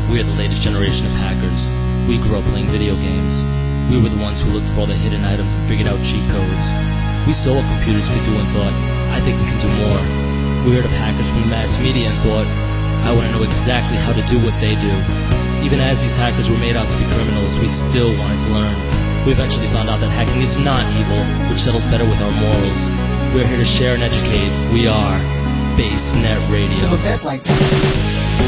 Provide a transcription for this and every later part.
We are the latest generation of hackers. We grew up playing video games. We were the ones who looked for all the hidden items and figured out cheat codes. We saw what computers could do and thought, I think we can do more. We heard of hackers from the mass media and thought, I want to know exactly how to do what they do. Even as these hackers were made out to be criminals, we still wanted to learn. We eventually found out that hacking is not evil, which settled better with our morals. We're here to share and educate. We are BaseNet Radio. So that like that.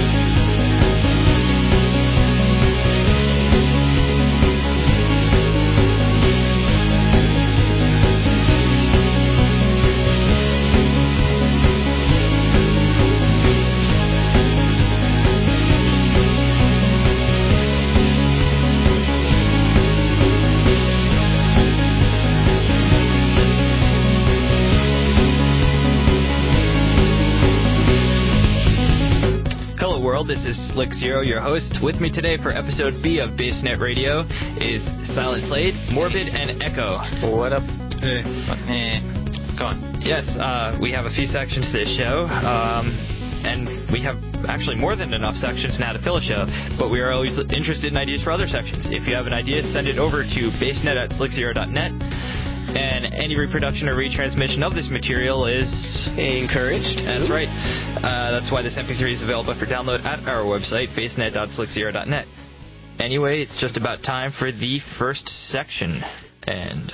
This is Slick Zero, your host. With me today for episode B of BaseNet Radio is Silent Slade, Morbid, and Echo. What up? Hey. Go on. Yes, we have a few sections to this show, and we have actually more than enough sections now to fill a show, but we are always interested in ideas for other sections. If you have an idea, send it over to basenet@slickzero.net. And any reproduction or retransmission of this material is encouraged. That's right. That's why this MP3 is available for download at our website, basenet.slickzero.net. Anyway, it's just about time for the first section. And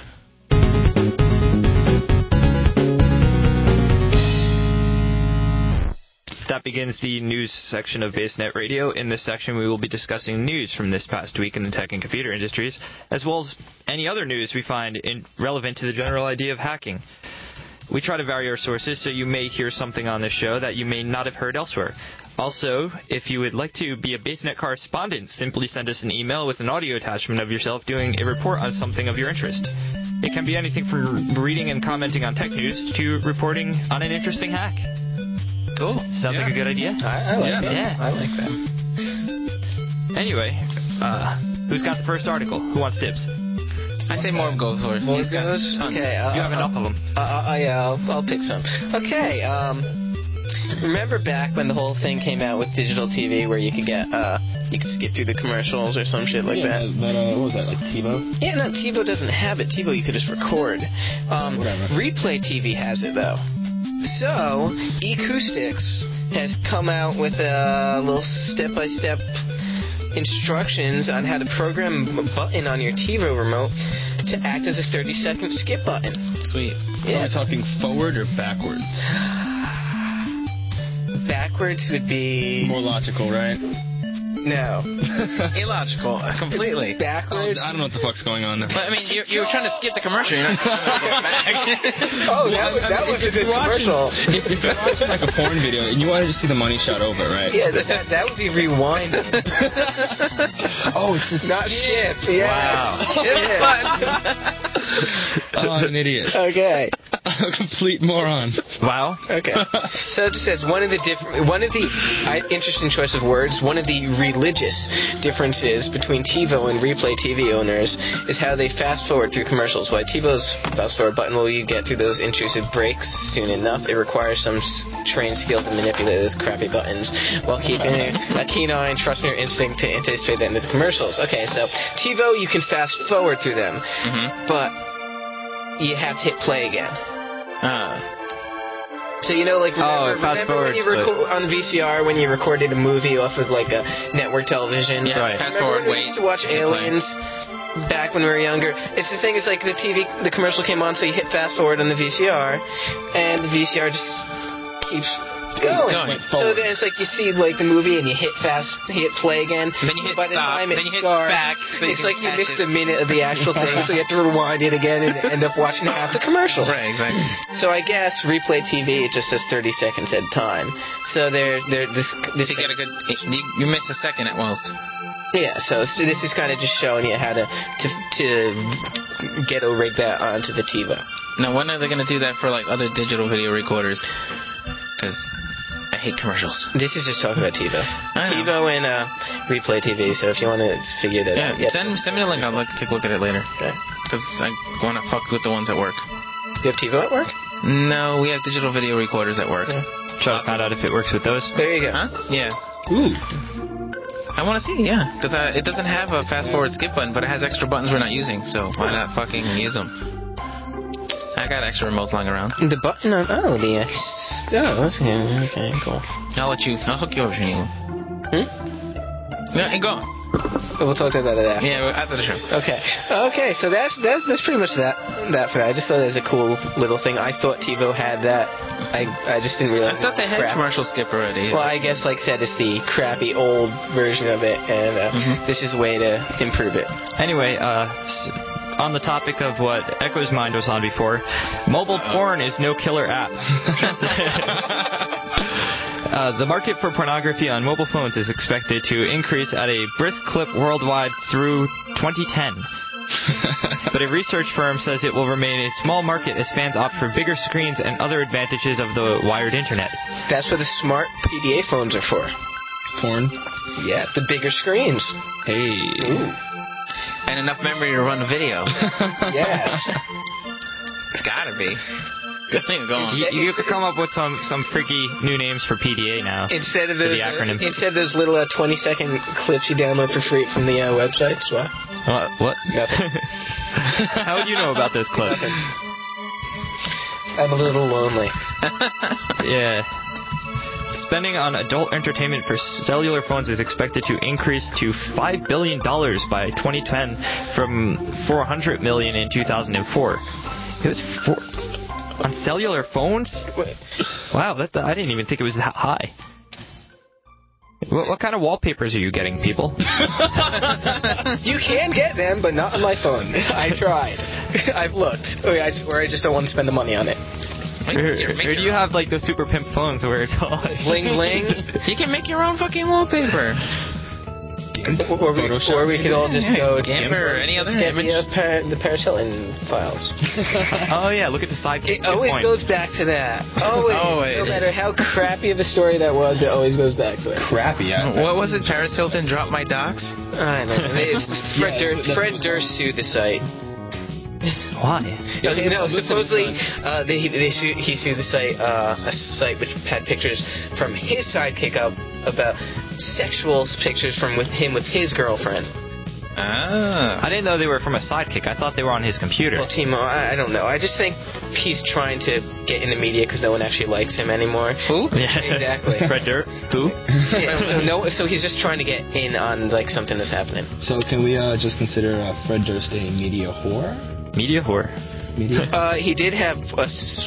that begins the news section of BaseNet Radio. In this section, we will be discussing news from this past week in the tech and computer industries, as well as any other news we find relevant to the general idea of hacking. We try to vary our sources, so you may hear something on this show that you may not have heard elsewhere. Also, if you would like to be a BaseNet correspondent, simply send us an email with an audio attachment of yourself doing a report on something of your interest. It can be anything from reading and commenting on tech news to reporting on an interesting hack. Cool. Sounds like a good idea. I like that. Yeah. I like that. Anyway, who's got the first article? Who wants tips? I say Morb goes first. Morb goes? Okay. You have enough of them. Yeah, I'll pick some. Okay. Remember back when the whole thing came out with digital TV where you could get, you could skip through the commercials or some shit like that? What was that, like TiVo? Yeah, no, TiVo doesn't have it. TiVo you could just record. Whatever. Replay TV has it, though. So, Acoustics has come out with a little step-by-step instructions on how to program a button on your TiVo remote to act as a 30-second skip button. Sweet. Yeah. Are we talking forward or backwards? Backwards would be... more logical, right? No. Illogical, completely. Backwards? I don't know what the fuck's going on there. But, I mean, you were trying to skip the commercial. You're not trying to get back. Oh, that was a good commercial. If you're watching like a porn video and you wanted to see the money shot over, right? Yeah, that would be rewinding. Oh, it's just... Not skip. Yeah. Wow. Oh, I'm an idiot. Okay. A complete moron. Wow. Okay. So it just says one of the interesting choice of words, one of the religious differences between TiVo and Replay TV owners is how they fast forward through commercials. While TiVo's fast forward button will you get through those intrusive breaks soon enough, it requires some trained skill to manipulate those crappy buttons while keeping a keen eye and trusting your instinct to anticipate the end of the commercials. Okay, so TiVo you can fast forward through them, but you have to hit play again. So, you know, like, remember when you on VCR when you recorded a movie off of, like, a network television? Yeah, right. Fast forward, we used to watch Aliens back when we were younger. It's the thing is, like, the commercial came on, so you hit fast forward on the VCR, and the VCR just keeps going. So then it's like you see like the movie and you hit play again. And then you hit by the stop. time it then you hit starts, back. So it's like you missed a minute of the actual thing, so you have to rewind it again and end up watching half the commercial. Right, exactly. So I guess Replay TV it just does 30 seconds at a time. So they're this. You get a good. You miss a second at most. Yeah, so this is kind of just showing you how to ghetto rig that onto the TiVo. Now, when are they going to do that for like other digital video recorders? Because I hate commercials. This is just talking about TiVo. TiVo and Replay TV, so if you want to figure that out. Yeah, send me the link. I'll take a look at it later. Okay. Because I want to fuck with the ones at work. You have TiVo at work? No, we have digital video recorders at work. Yeah. Try to find out if it works with those. There you go. Huh? Yeah. Ooh. I want to see, yeah. Because it doesn't have a fast forward skip button, but it has extra buttons we're not using, so why not fucking use them? I got extra remotes lying around. The button on... Oh, the X... Oh, that's good. Okay, cool. I'll hook you over if you need one. Yeah, go on. We'll talk about that after. Yeah, after the show. Okay, so that's pretty much that for that. I just thought it was a cool little thing. I thought TiVo had that. I just didn't realize. I thought they had commercial skip already. Well, I guess, like said, it's the crappy old version of it, and this is a way to improve it. Anyway, on the topic of what Echo's mind was on before, mobile porn is no killer app. The market for pornography on mobile phones is expected to increase at a brisk clip worldwide through 2010. But a research firm says it will remain a small market as fans opt for bigger screens and other advantages of the wired internet. That's what the smart PDA phones are for. Porn? Yes, the bigger screens. Hey. Ooh. And enough memory to run a video. Yes. It's gotta be. Go on. You could come up with some freaky new names for PDA now. Instead of the those, acronym. Instead of those little 20-second clips you download for free from the websites. What? Nothing. How would you know about those clips? I'm a little lonely. Yeah. Spending on adult entertainment for cellular phones is expected to increase to $5 billion by 2010 from $400 million in 2004. It was on cellular phones? Wow, I didn't even think it was that high. What kind of wallpapers are you getting, people? You can get them, but not on my phone. I tried. I've looked. Or I just don't want to spend the money on it. Or do you have like those super pimp phones where it's all like bling bling? You can make your own fucking wallpaper. Or we could all just go GIMP or any other get image. the Paris Hilton files. Oh yeah, look at the sidekick. It always goes back to that. Always. No matter how crappy of a story that was, it always goes back to it. Crappy. What was it? Paris Hilton dropped my docs? I know. Fred Durst sued the site. Why? Okay, no, supposedly he sued the site, a site which had pictures from his sidekick up about sexual pictures with his girlfriend. Ah. I didn't know they were from a sidekick. I thought they were on his computer. Well, Timo, I don't know. I just think he's trying to get in the media because no one actually likes him anymore. Who? Yeah, exactly. Fred Durst? Who? Yeah, so he's just trying to get in on like something that's happening. So can we just consider Fred Durst a media whore? Media whore. He did have a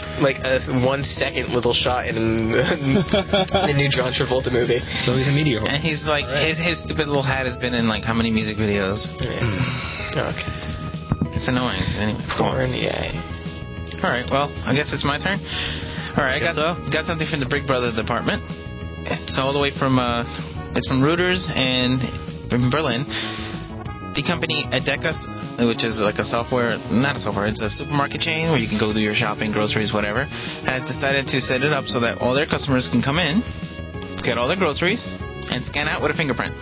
1 second little shot in the new John Travolta movie. So he's a media whore. And he's like, his stupid little hat has been in like how many music videos? Yeah. Okay. It's annoying. Anyway, porn, yay. Alright, well, I guess it's my turn. Alright, I got something from the Big Brother department. So all the way from, it's from Reuters and from Berlin. The company Edeka, which is like it's a supermarket chain where you can go do your shopping, groceries, whatever, has decided to set it up so that all their customers can come in, get all their groceries, and scan out with a fingerprint.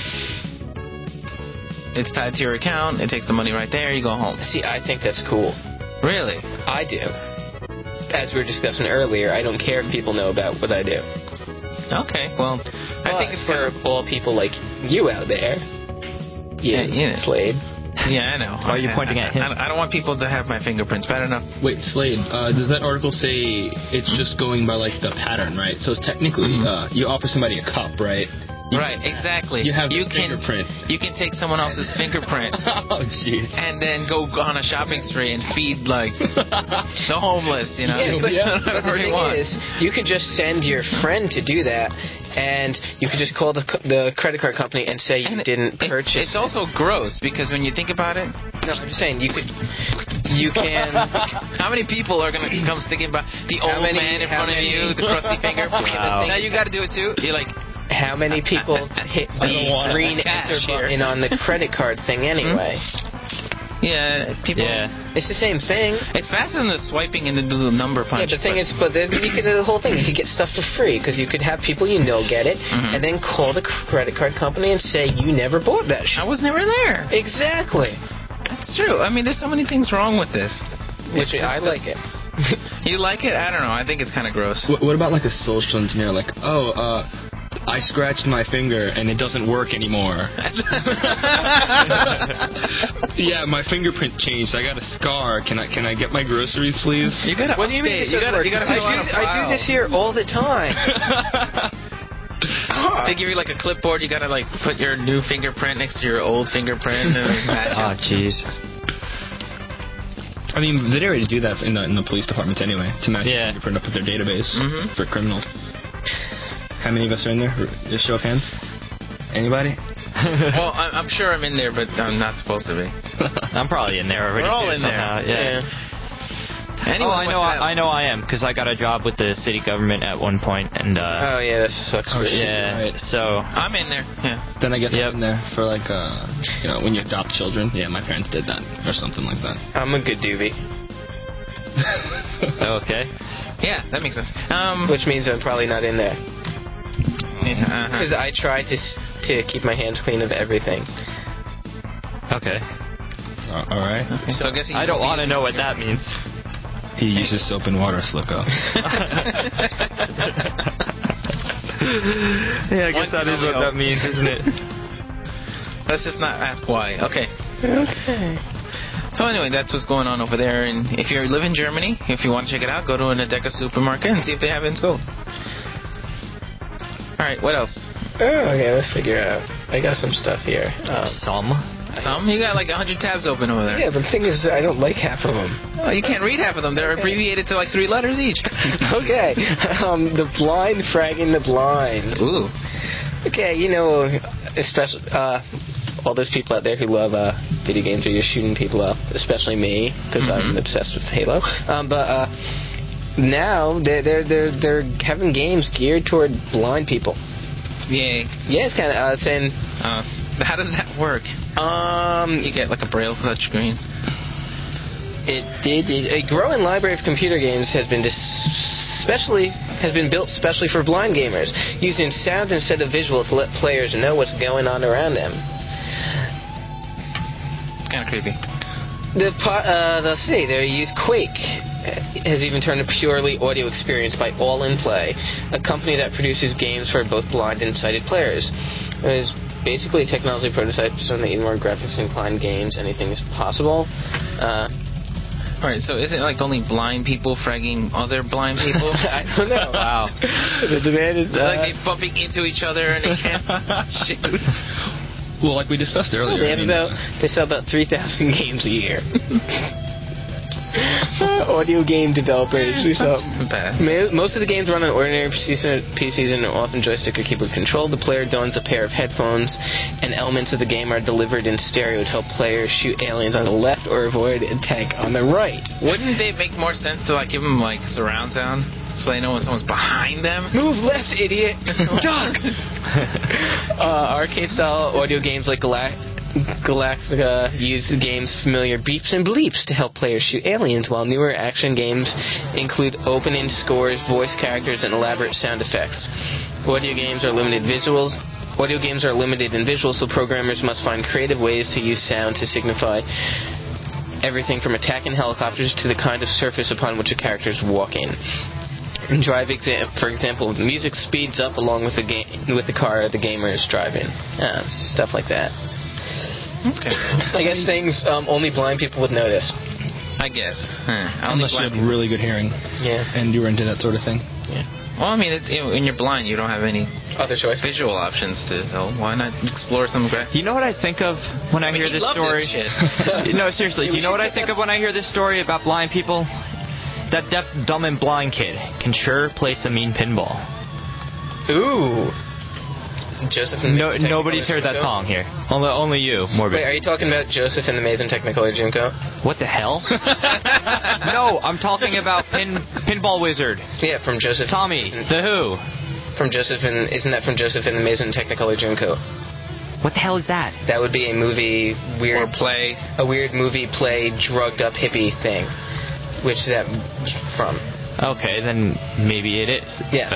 It's tied to your account, it takes the money right there, you go home. See, I think that's cool. Really? I do. As we were discussing earlier, I don't care if people know about what I do. Okay, well, I think it's for all people like you out there. Yeah, Slade. Yeah, I know. Why are you pointing at him? I don't want people to have my fingerprints. Bad enough. Wait, Slade, does that article say it's just going by like the pattern, right? So technically, you offer somebody a cup, right? Right, exactly. You have fingerprint. You can take someone else's fingerprint. Oh, jeez. And then go on a shopping spree and feed like the homeless, you know. Yes, but the thing is, you could just send your friend to do that, and you could just call the credit card company and say you didn't purchase. It's also gross because when you think about it. No, I'm just saying you can. How many people are gonna come sticking by the old man in front of you, the crusty finger? Wow. Now you got to do it too. You're like. How many people hit the green enter button on the credit card thing anyway? Yeah, people. Yeah. It's the same thing. It's faster than the swiping and the number punch. Yeah, the thing is, but then you could do the whole thing. You could get stuff for free because you could have people get it, and then call the credit card company and say you never bought that shit. I was never there. Exactly. That's true. I mean, there's so many things wrong with this. I like it. You like it? I don't know. I think it's kind of gross. What about like a social engineer? Like, I scratched my finger and it doesn't work anymore. Yeah, my fingerprint changed. I got a scar. Can I get my groceries, please? You gotta. What do you mean? You gotta fill out a file. I do this here all the time. They give you like a clipboard. You gotta like put your new fingerprint next to your old fingerprint and match Oh, it. jeez. I mean, they already do that in the police departments anyway, to match your fingerprint up with their database for criminals. How many of us are in there? Just show of hands. Anybody? Well, I'm sure I'm in there, but I'm not supposed to be. I'm probably in there already. We're all too, in there. somehow. Yeah. Anyone I know I am, because I got a job with the city government at one point, and Oh yeah, that sucks. Oh, shit. yeah, Right. so I'm in there. Yeah. Then I guess I'm in there for like, when you adopt children. Yeah, my parents did that, or something like that. I'm a good doobie. okay. Yeah, that makes sense. Which means I'm probably not in there. Because I try to keep my hands clean of everything. Okay. All right. So I guess I don't want to know what that means. He uses soap and water, Slicko. Yeah, I guess that is what that means, isn't it? Let's just not ask why. Okay. Okay. So anyway, that's what's going on over there. And if you live in Germany, if you want to check it out, go to an Adeka supermarket and see if they have it installed. All right, what else? Okay, let's figure it out. I got some stuff here. Some? You got like 100 tabs open over there. Yeah, but the thing is, I don't like half of them. Oh, you can't read half of them. They're abbreviated to like 3 letters each. Okay. The blind fragging the blind. Ooh. Okay, especially all those people out there who love video games where you're shooting people up, especially me, because I'm obsessed with Halo. But now they're having games geared toward blind people. Yay. Yeah, it's kind of saying. How does that work? You get like a braille touchscreen. A growing library of computer games has been built specially for blind gamers, using sound instead of visual to let players know what's going on around them. It's kind of creepy. Let's see. They use Quake. Has even turned a purely audio experience by All In Play, a company that produces games for both blind and sighted players. It is basically a technology prototype so that even more graphics inclined games, anything is possible. Alright, so is it like only blind people fragging other blind people? I don't know. Wow. The demand is like they bumping into each other and they can't shoot. Well, like we discussed earlier. They sell about 3,000 games a year. Audio game developers. Most of the games run on ordinary PCs and are often joystick or keyboard controlled. The player dons a pair of headphones, and elements of the game are delivered in stereo to help players shoot aliens on the left or avoid a tank on the right. Wouldn't it make more sense to like give them like surround sound so they know when someone's behind them? Move left, idiot! Duck! Arcade-style audio games like Galactica use the game's familiar beeps and bleeps to help players shoot aliens, while newer action games include opening scores, voice characters, and elaborate sound effects. Audio games are limited in visuals, so programmers must find creative ways to use sound to signify everything from attacking helicopters to the kind of surface upon which a character is walking. In Drive, for example, the music speeds up along with the car the gamer is driving. Stuff like that. Okay. I guess things only blind people would notice. I guess. Unless you have really good hearing. Yeah. And you were into that sort of thing. Yeah. Well, I mean, when you're blind, you don't have any other choice visual options so why not explore some graphics? You know what I think of when I hear this story? This shit. No, seriously. Do you know what I think of when I hear this story about blind people? That deaf, dumb, and blind kid can sure play some mean pinball. Ooh. Joseph and nobody's heard that song here. Only you, Morbid. Wait, are you talking about Joseph and the Amazing Technicolor Dreamcoat? What the hell? No, I'm talking about Pinball Wizard. Yeah, from Joseph. Tommy, the Who. From Joseph and isn't that from Joseph and the Amazing Technicolor Dreamcoat? What the hell is that? That would be a movie or play. A weird movie play drugged up hippie thing. Which is that from? Okay, then maybe it is. Yes.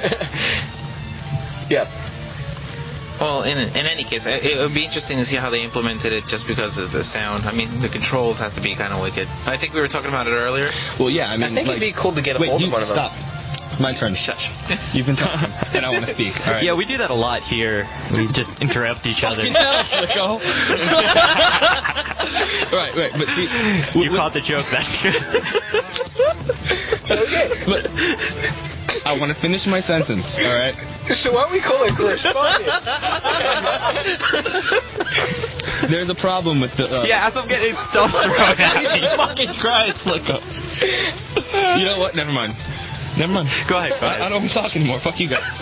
Yep. Well, in any case, it would be interesting to see how they implemented it just because of the sound. I mean, the controls have to be kind of wicked. I think we were talking about it earlier. Well, yeah, I mean... I think it'd be cool to get a hold of one of them. My turn. Shush. You've been talking, and I want to speak. All right. Yeah, we do that a lot here. We just interrupt each other. Right, but see... You caught the joke, that's good. Okay. But I want to finish my sentence, all right? So why don't we call it correspondence? There's a problem with the... Yeah, as I'm getting stuff thrown at me. Fucking Christ, look up. You know what? Never mind. Go ahead. I don't talk anymore. Fuck you guys.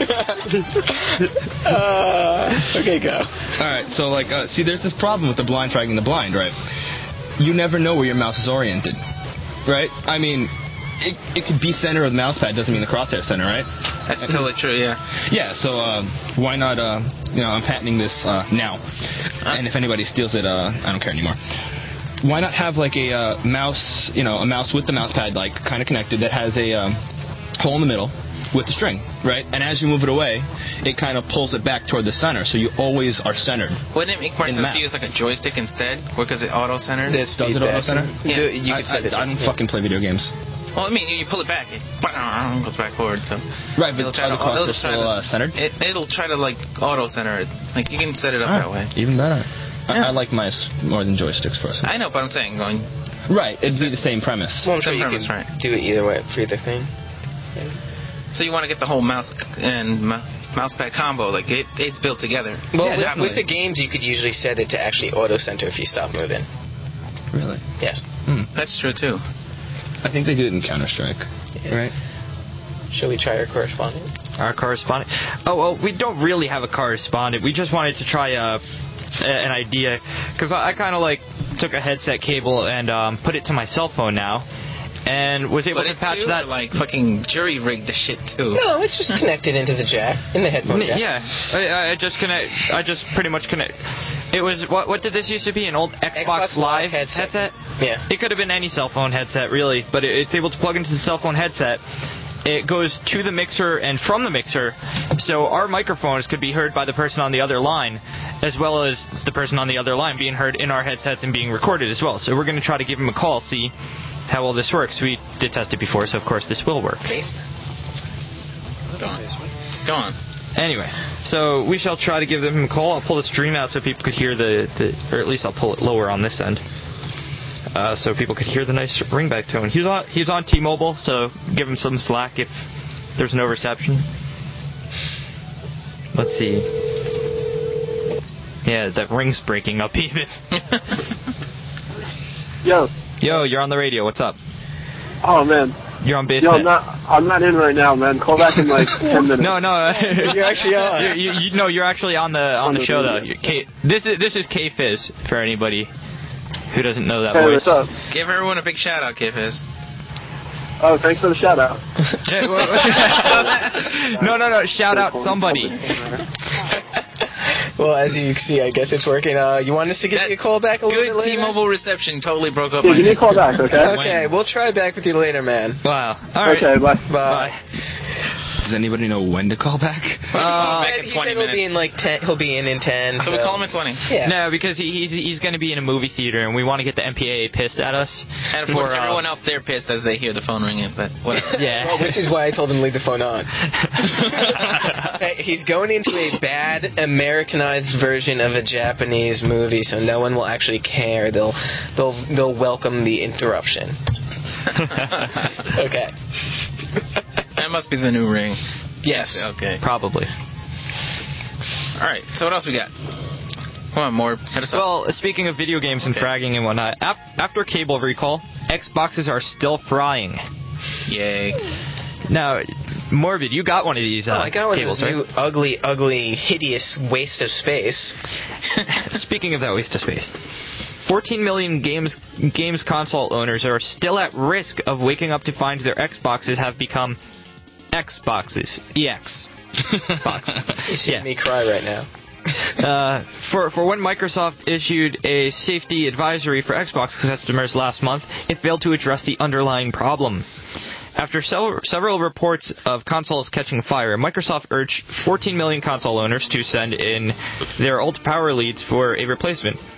Okay, go. Alright, so, see, there's this problem with the blind fragging the blind, right? You never know where your mouse is oriented, right? I mean... It could be center of the mouse pad, doesn't mean the crosshair center, right? That's totally true, yeah. Yeah, so why not, I'm patenting this now. And if anybody steals it, I don't care anymore. Why not have a mouse, a mouse with the mouse pad kind of connected that has a hole in the middle with the string, right? And as you move it away, it kind of pulls it back toward the center, so you always are centered. Wouldn't it make more sense to use a joystick instead? Because it auto-centers? Does it auto-center? Yeah. I don't fucking play video games. Well, I mean, you pull it back, it goes back forward, so... Right, but are the crosshairs still centered? It'll try to, auto-center it. You can set it up that way. Even better. Yeah. I like mice more than joysticks, personally. I know, but I'm saying, Right, it'd be the same premise. Well, I'm sure you can do it either way for either thing. So you want to get the whole mouse and mousepad combo, it's built together. Well, with the games, you could usually set it to actually auto-center if you stop moving. Really? Yes. That's true, too. I think they do it in Counter-Strike, right? Shall we try our correspondent? Our correspondent? Oh, well, we don't really have a correspondent. We just wanted to try an idea, because I kind of took a headset cable and put it to my cell phone now, and was able to patch that. Fucking jury rigged the shit too. No, it's just connected into the jack, in the headphone jack. Yeah, I just pretty much connect. It was what did this used to be? An old Xbox Live headset? Yeah. It could have been any cell phone headset really, but it's able to plug into the cell phone headset. It goes to the mixer and from the mixer, so our microphones could be heard by the person on the other line, as well as the person on the other line being heard in our headsets and being recorded as well. So we're going to try to give him a call, see how well this works. We did test it before, so of course this will work. Go on. Anyway, so we shall try to give him a call. I'll pull the stream out so people could hear or at least I'll pull it lower on this end, so people could hear the nice ringback tone. He's on T-Mobile, so give him some slack if there's no reception. Let's see. Yeah, that ring's breaking up even. Yo, you're on the radio. What's up? Oh man. You're on base. Yo, I'm not in right now, man. Call back in 10 minutes. No. You're actually on. You're actually on the show though. This is K-Fizz for anybody who doesn't know that voice. What's up? Give everyone a big shout out, K-Fizz. Oh, thanks for the shout out. No. Shout out somebody. Well, as you can see, I guess it's working. You want us to give you a call back a little bit later? Good T-Mobile reception totally broke up. Yeah, give me a call back, okay? Okay, we'll try back with you later, man. Wow. All right. Okay, bye. Bye. Does anybody know when to call back? He said he'll be in 10. He'll be in 10. So we call him at 20. Yeah. No, because he's going to be in a movie theater, and we want to get the MPAA pissed at us. And of course, everyone else they're pissed as they hear the phone ringing, but whatever. Yeah. Well, which is why I told him to leave the phone on. He's going into a bad Americanized version of a Japanese movie, so no one will actually care. They'll welcome the interruption. Okay. That must be the new ring. Yes. Okay. Probably. All right. So what else we got? Come on, more. Hit us up. Well, speaking of video games and fragging and whatnot, after cable recall, Xboxes are still frying. Yay. Now, Morbid, you got one of these I got one cables, of those right? new, ugly, hideous waste of space. Speaking of that waste of space, 14 million games console owners are still at risk of waking up to find their Xboxes have become Xboxes. EX. Boxes. You see me cry right now. For when Microsoft issued a safety advisory for Xbox customers last month, it failed to address the underlying problem. After several reports of consoles catching fire, Microsoft urged 14 million console owners to send in their old power leads for a replacement.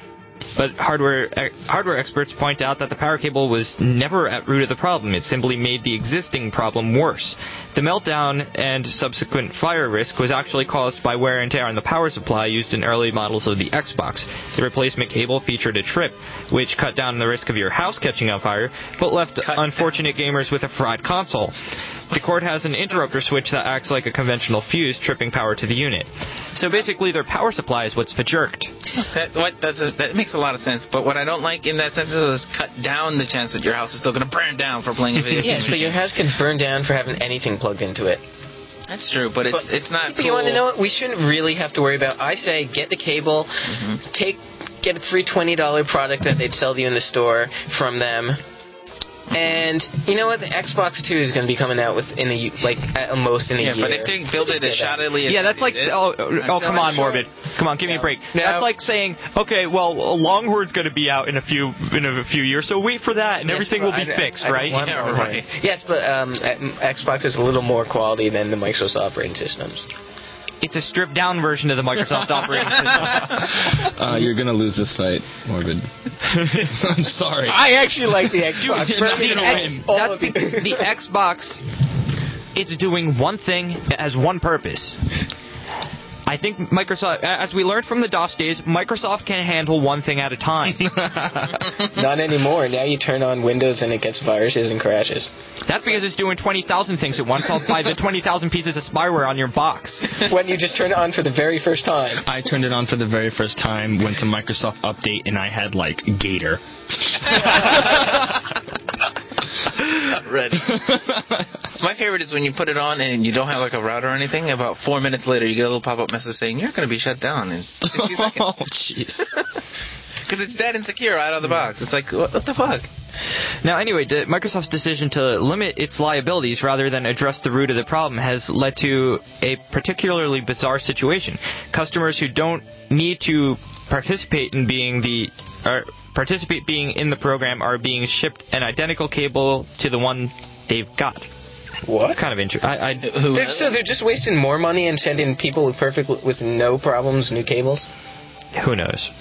But hardware experts point out that the power cable was never at root of the problem. It simply made the existing problem worse. The meltdown and subsequent fire risk was actually caused by wear and tear on the power supply used in early models of the Xbox. The replacement cable featured a trip, which cut down the risk of your house catching on fire, but left unfortunate gamers with a fried console. The cord has an interrupter switch that acts like a conventional fuse, tripping power to the unit. So basically, their power supply is what's jerked. That makes a lot of sense. But what I don't like in that sense is cut down the chance that your house is still going to burn down for playing a video game. Yes, but your house can burn down for having anything plugged into it. That's true, but it's not. But cool. you want to know what? We shouldn't really have to worry about. I say get the cable, get a free $20 product that they'd sell you in the store from them. And you know what? The Xbox 2 is going to be coming out at most in a year. Yeah, but if they build it as shoddily as that's like come on, Morbid. Come on, give me a break. That's like saying, okay, well, Longhorn's going to be out in a few years, so wait for that, and everything will be fixed, right? Yeah, right. Yes, but Xbox is a little more quality than the Microsoft operating systems. It's a stripped-down version of the Microsoft operating system. You're going to lose this fight, Morbid. I'm sorry. I actually like the Xbox. The Xbox, it's doing one thing, it has one purpose. I think Microsoft, as we learned from the DOS days, Microsoft can handle one thing at a time. Not anymore. Now you turn on Windows and it gets viruses and crashes. That's because it's doing 20,000 things at once. I'll buy the 20,000 pieces of spyware on your box. When you just turn it on for the very first time. I turned it on for the very first time, went to Microsoft Update, and I had, Gator. Not ready. My favorite is when you put it on and you don't have a router or anything. About 4 minutes later, you get a little pop-up message saying you're going to be shut down in 60 seconds. Oh, jeez. Because it's that insecure out of the box. It's like, what the fuck? Now, anyway, Microsoft's decision to limit its liabilities rather than address the root of the problem has led to a particularly bizarre situation. Customers who don't need to participate being in the program are being shipped an identical cable to the one they've got. What? Kind of interesting. So they're just wasting more money and sending people with no problems new cables? Who knows?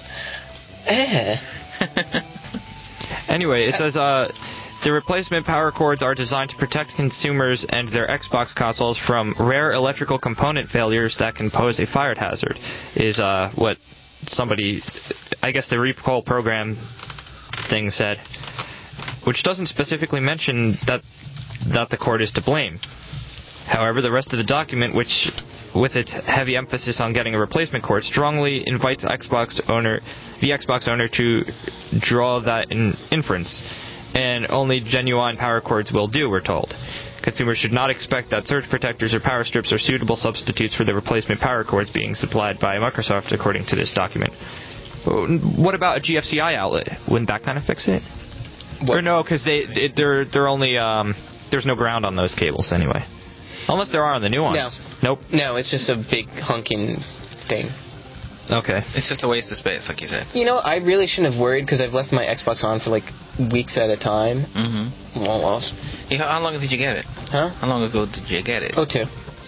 Anyway, it says the replacement power cords are designed to protect consumers and their Xbox consoles from rare electrical component failures that can pose a fire hazard, is what somebody, I guess the recall program thing said, which doesn't specifically mention that the cord is to blame. However, the rest of the document, which with its heavy emphasis on getting a replacement cord, strongly invites the Xbox owner to draw that inference, and only genuine power cords will do, we're told. Consumers should not expect that surge protectors or power strips are suitable substitutes for the replacement power cords being supplied by Microsoft, according to this document. What about a GFCI outlet? Wouldn't that kind of fix it? What? Or no, because they're only there's no ground on those cables anyway. Unless there are on the new ones. No. Nope. No, it's just a big hunking thing. Okay. It's just a waste of space, like you said. You know, I really shouldn't have worried because I've left my Xbox on for weeks at a time. Mm-hmm. Almost. How long did you get it? Huh? How long ago did you get it? 02.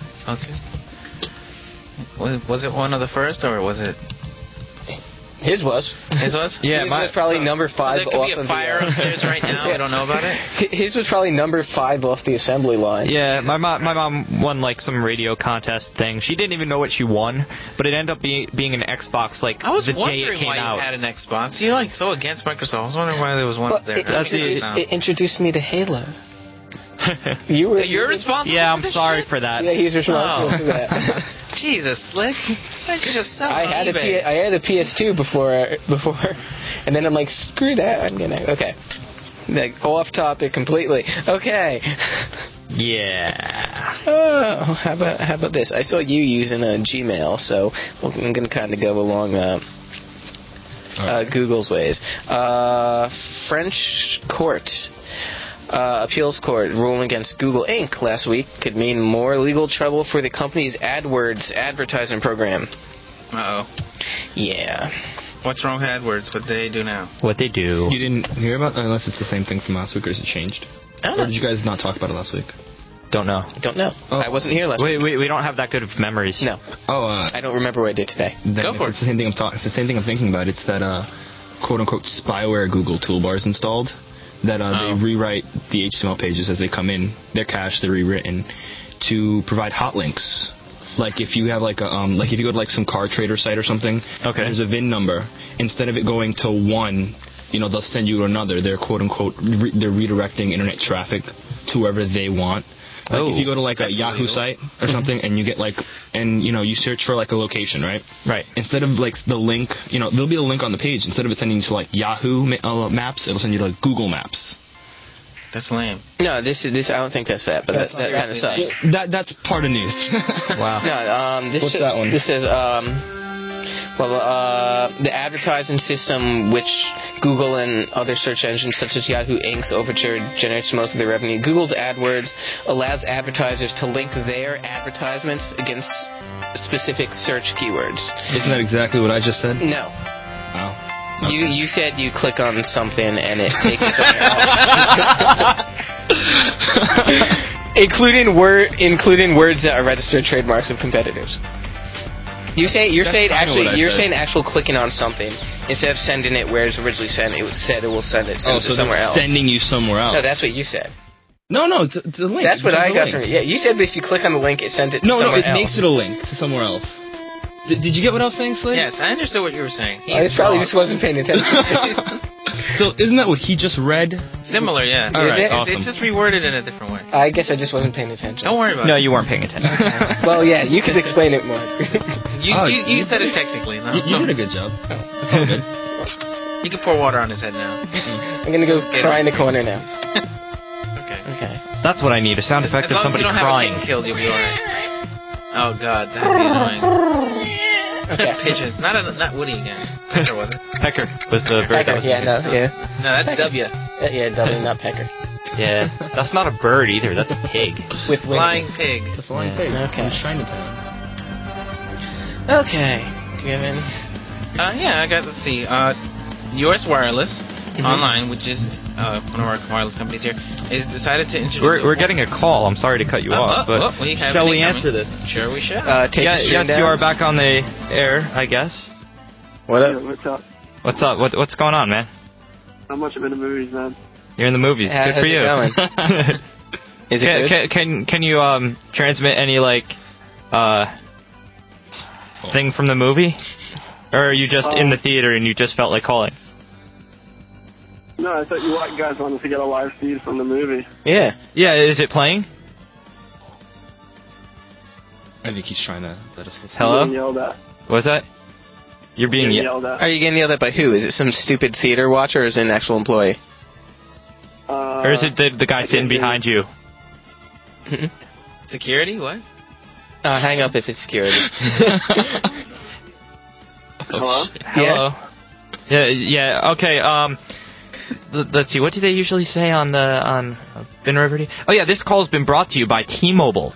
02? Was it one of the first, or was it... His was. His was? Yeah, his was probably number 5 off of the... So there could be a fire upstairs right now, I don't know about it? His was probably number 5 off the assembly line. Yeah, my mom won some radio contest thing. She didn't even know what she won, but it ended up being an Xbox the day it came out. I was wondering why you had an Xbox. You're so against Microsoft. I was wondering why there was one there. It introduced me to Halo. You're responsible. Yeah, I'm sorry for that. Yeah, he's responsible for that. Jesus, Slick. I had a PS2 before, and then I'm like, screw that. I'm gonna off topic completely. Okay. Yeah. Oh, how about this? I saw you using a Gmail, so I'm gonna kind of go along Google's ways. French court. Appeals court ruling against Google Inc. last week could mean more legal trouble for the company's AdWords advertising program. Uh-oh. Yeah. What's wrong with AdWords? What do they do now? What they do. You didn't hear about that unless it's the same thing from last week, or is it changed? I don't know. Or did you guys not talk about it last week? Don't know. Don't know. Oh. I wasn't here last week. We don't have that good of memories. No. Oh, I don't remember what I did today. Go for it. It's the same thing I'm thinking about. It's that quote-unquote spyware Google toolbars installed that they rewrite the HTML pages as they come in. They're cached, they're rewritten to provide hot links. Like if you have like if you go to like some car trader site or something, there's a VIN number. Instead of it going to one, they'll send you to another. They're quote-unquote they're redirecting internet traffic to wherever they want. Like if you go to like a Yahoo site or something and you get you search for like a location, right? Right. Instead of like the link, there'll be a link on the page. Instead of it sending you to like Yahoo Maps, it'll send you to like Google Maps. That's lame. No, this I don't think that's that, but that kind of sucks. That's part of news. Wow. No, what's that one? This says the advertising system which Google and other search engines such as Yahoo Inc.'s Overture generates most of their revenue. Google's AdWords allows advertisers to link their advertisements against specific search keywords. Isn't that exactly what I just said? No. Oh. Okay. You said you click on something and it takes you somewhere else. including words that are registered trademarks of competitors. You're saying actual clicking on something instead of sending it where it's originally sent. It will send it somewhere else. Sending you somewhere else. No, that's what you said. No, it's a link. That's what I got from you. Yeah, you said if you click on the link, it sends it to somewhere else. No, it makes it a link to somewhere else. Did you get what I was saying, Slade? Yes, I understood what you were saying. I probably just wasn't paying attention. So isn't that what he just read? Similar, yeah. All right, awesome. It's just reworded in a different way. I guess I just wasn't paying attention. Don't worry about it. No, you weren't paying attention. Well, yeah, you could explain it more. You said it technically. No? You did a good job. That's all good. You can pour water on his head now. I'm going to go cry in the corner now. Okay. That's what I need, a sound effect of somebody crying. As long as you don't have a kitten killed, you'll be alright. Oh god, that'd be annoying. Okay. Pigeons. Not Woody again. Pecker was it? Pecker was the bird. Pecker, No, that's Pecker. W. Yeah, W, not Pecker. Yeah, that's not a bird either. That's a pig. With flying wings. pig. It's a flying pig. Okay. I'm trying to tell him. Okay. Do you have any? Yeah, I got, let's see. US Wireless Online, which is one of our wireless companies here, is decided to introduce... We're getting a call. I'm sorry to cut you off, but shall we answer this? Sure we shall. Yes, you are back on the air, I guess. What up? Yeah, what's up? What's up? What's going on, man? Not much of in the movies, man. You're in the movies. Good for you. Is it good? Can you transmit any thing from the movie, or are you just in the theater and you just felt like calling? No, I thought you guys wanted to get a live feed from the movie. Yeah. Yeah, is it playing? I think he's trying to let us listen. Hello? You're getting yelled at. What's that? You're being yelled at. Are you getting yelled at by who? Is it some stupid theater watcher or is it an actual employee? Or is it the guy sitting behind you? Security? What? Hang up if it's security. Hello? Hello? Yeah, okay, let's see, what do they usually say on Ben River? Oh yeah, this call has been brought to you by T-Mobile.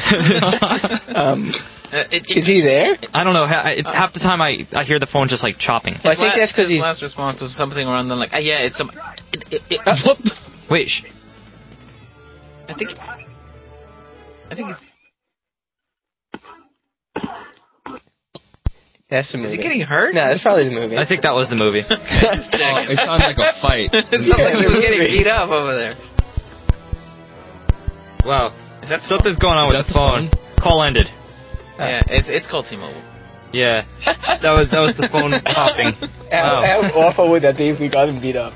Is he there? I don't know. Half the time I hear the phone just like chopping. Well, I think that's because his last response was something around the yeah, it's some. Wait. I think. It's, that's the movie. Is he getting hurt? No, that's probably the movie. I think that was the movie. It sounds like a fight. Somebody was getting beat up over there. Wow. Something's going on with the phone. Call ended. Yeah, it's called T-Mobile. Yeah, that was the phone popping. How awful would that be if we got him beat up?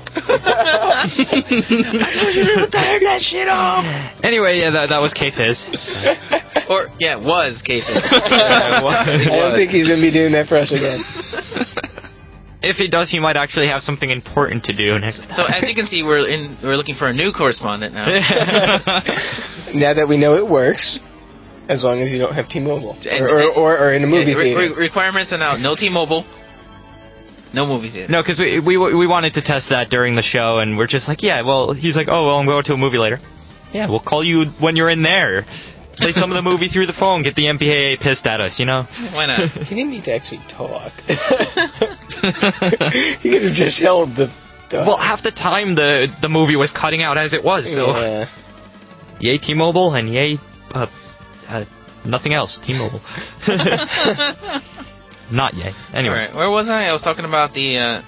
I told you to turn that shit off. Anyway, yeah, that was K-Fizz. Or was K-Fizz. I don't think he's gonna be doing that for us again. If he does, he might actually have something important to do next time. So as you can see, we're looking for a new correspondent now. Now that we know it works. As long as you don't have T-Mobile. Or in a movie theater. Requirements are now no T-Mobile, no movie theater. No, because we wanted to test that during the show, and we're just like, yeah, well, he's like, oh, well, I'm going to a movie later. Yeah, we'll call you when you're in there. Play some of the movie through the phone, get the MPAA pissed at us, you know? Why not? He didn't need to actually talk. He could have just held the... Well, half the time the movie was cutting out as it was, so... Yeah. Yay T-Mobile, and yay... nothing else. T-Mobile. Not yay. Anyway. All right. Where was I? I was talking about the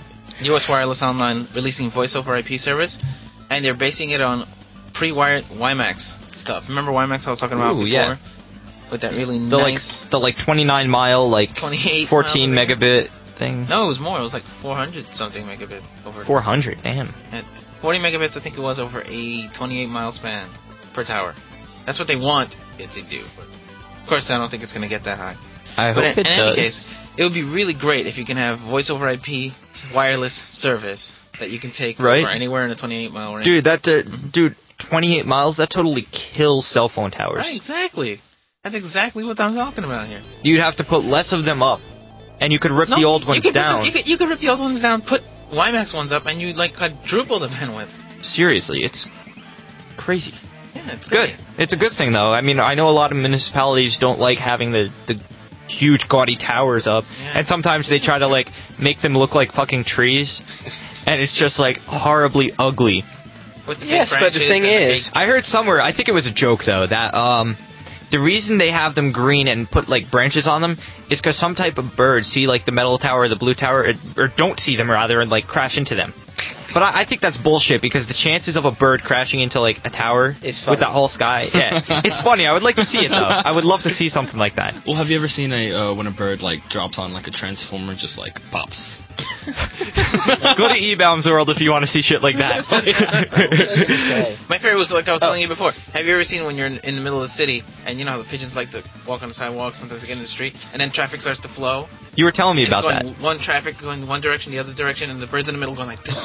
U.S. Wireless Online releasing voice over IP service, and they're basing it on pre-wired WiMAX stuff. Remember WiMAX I was talking about before? Yeah. With that really The nice... the 29 mile, 28 14 mile megabit thing. No, it was more. It was 400 something megabits over. 400, damn. And 40 megabits, I think it was, over a 28 mile span per tower. That's what they want it to do. But of course, I don't think it's going to get that high. I But hope in it any does. case, it would be really great if you can have voice over IP wireless service that you can take Right. over anywhere in a 28 mile range. Dude, 28 miles, that totally kills cell phone towers. Right, exactly. That's exactly what I'm talking about here. You'd have to put less of them up, and you could rip the old ones down. You could rip the old ones down, put WiMAX ones up, and you quadruple the bandwidth. Seriously, it's crazy. Yeah, it's Good. great. It's a good thing, though. I mean, I know a lot of municipalities don't like having the huge gaudy towers up, Yeah. and sometimes they try to make them look like fucking trees, and it's just horribly ugly. With the Yes, big but the branches thing and the is- big- I heard somewhere, I think it was a joke though, that the reason they have them green and put branches on them is because some type of bird see the metal tower or the blue tower, or don't see them rather, and crash into them. But I think that's bullshit, because the chances of a bird crashing into a tower It's funny. with that whole sky, yeah, it's funny. I would like to see it though. I would love to see something like that. Well, have you ever seen when a bird drops on a transformer, just pops? Go to E-Bounds World if you want to see shit like that. Okay. My favorite was like I was telling you before. Have you ever seen when you're in the middle of the city and you know how the pigeons like to walk on the sidewalk, sometimes they get in the street, and then traffic starts to flow? You were telling me It's about that. going one traffic going one direction, the other direction, and the birds in the middle going like this.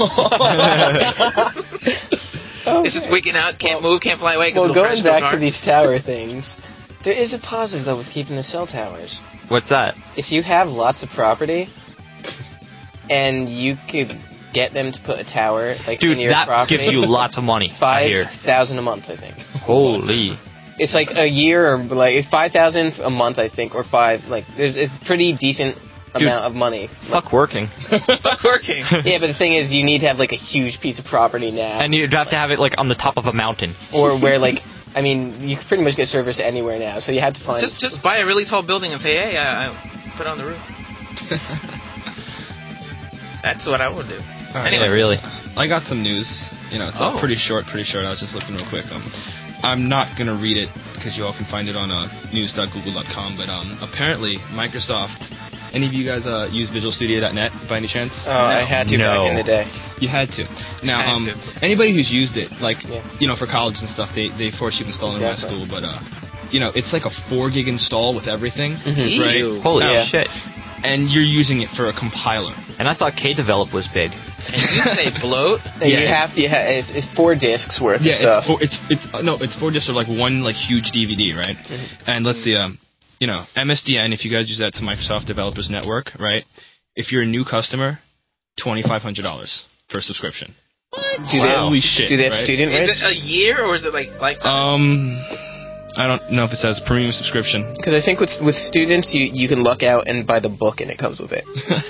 It's just wigging out, can't move, can't fly away. 'cause Well, it'll crash going into a back car. to these tower things, there is a positive, though, with keeping the cell towers. What's that? If you have lots of property, and you could get them to put a tower Dude, in your that property, gives you lots of money. I hear. $5,000 a month, I think. Holy. It's a year, or $5,000 a month, I think, or it's pretty decent amount of money. Fuck working. Fuck working. Yeah, but the thing is, you need to have a huge piece of property now, And you'd have to have it on the top of a mountain. or where I mean, you can pretty much get service anywhere now, so you have to find. Just buy a really tall building and say, hey, I put it on the roof. That's what I would do. Yeah, really. I got some news. It's pretty short. I was just looking real quick. I'm not gonna read it because you all can find it on news.google.com. But apparently, Microsoft. Any of you guys use VisualStudio.net by any chance? Oh, I had to back in the day. You had to. Now, I had to. anybody who's used it, Yeah. for college and stuff, they force you to install it in high Exactly. school. But it's a 4 gig install with everything, Mhm. right? Ew. Holy Yeah. shit. And you're using it for a compiler. And I thought K-Develop was big. And you say bloat? You have to. It's 4 discs worth of stuff. It's 4 discs or one huge DVD, right? And let's see, MSDN. If you guys use that, it's Microsoft Developers Network, right? If you're a new customer, $2,500 for a subscription. Do they, Holy shit! Do they have right? student Is rates? it a year or is it lifetime? I don't know if it says premium subscription. Because I think with students, you can luck out and buy the book, and it comes with it.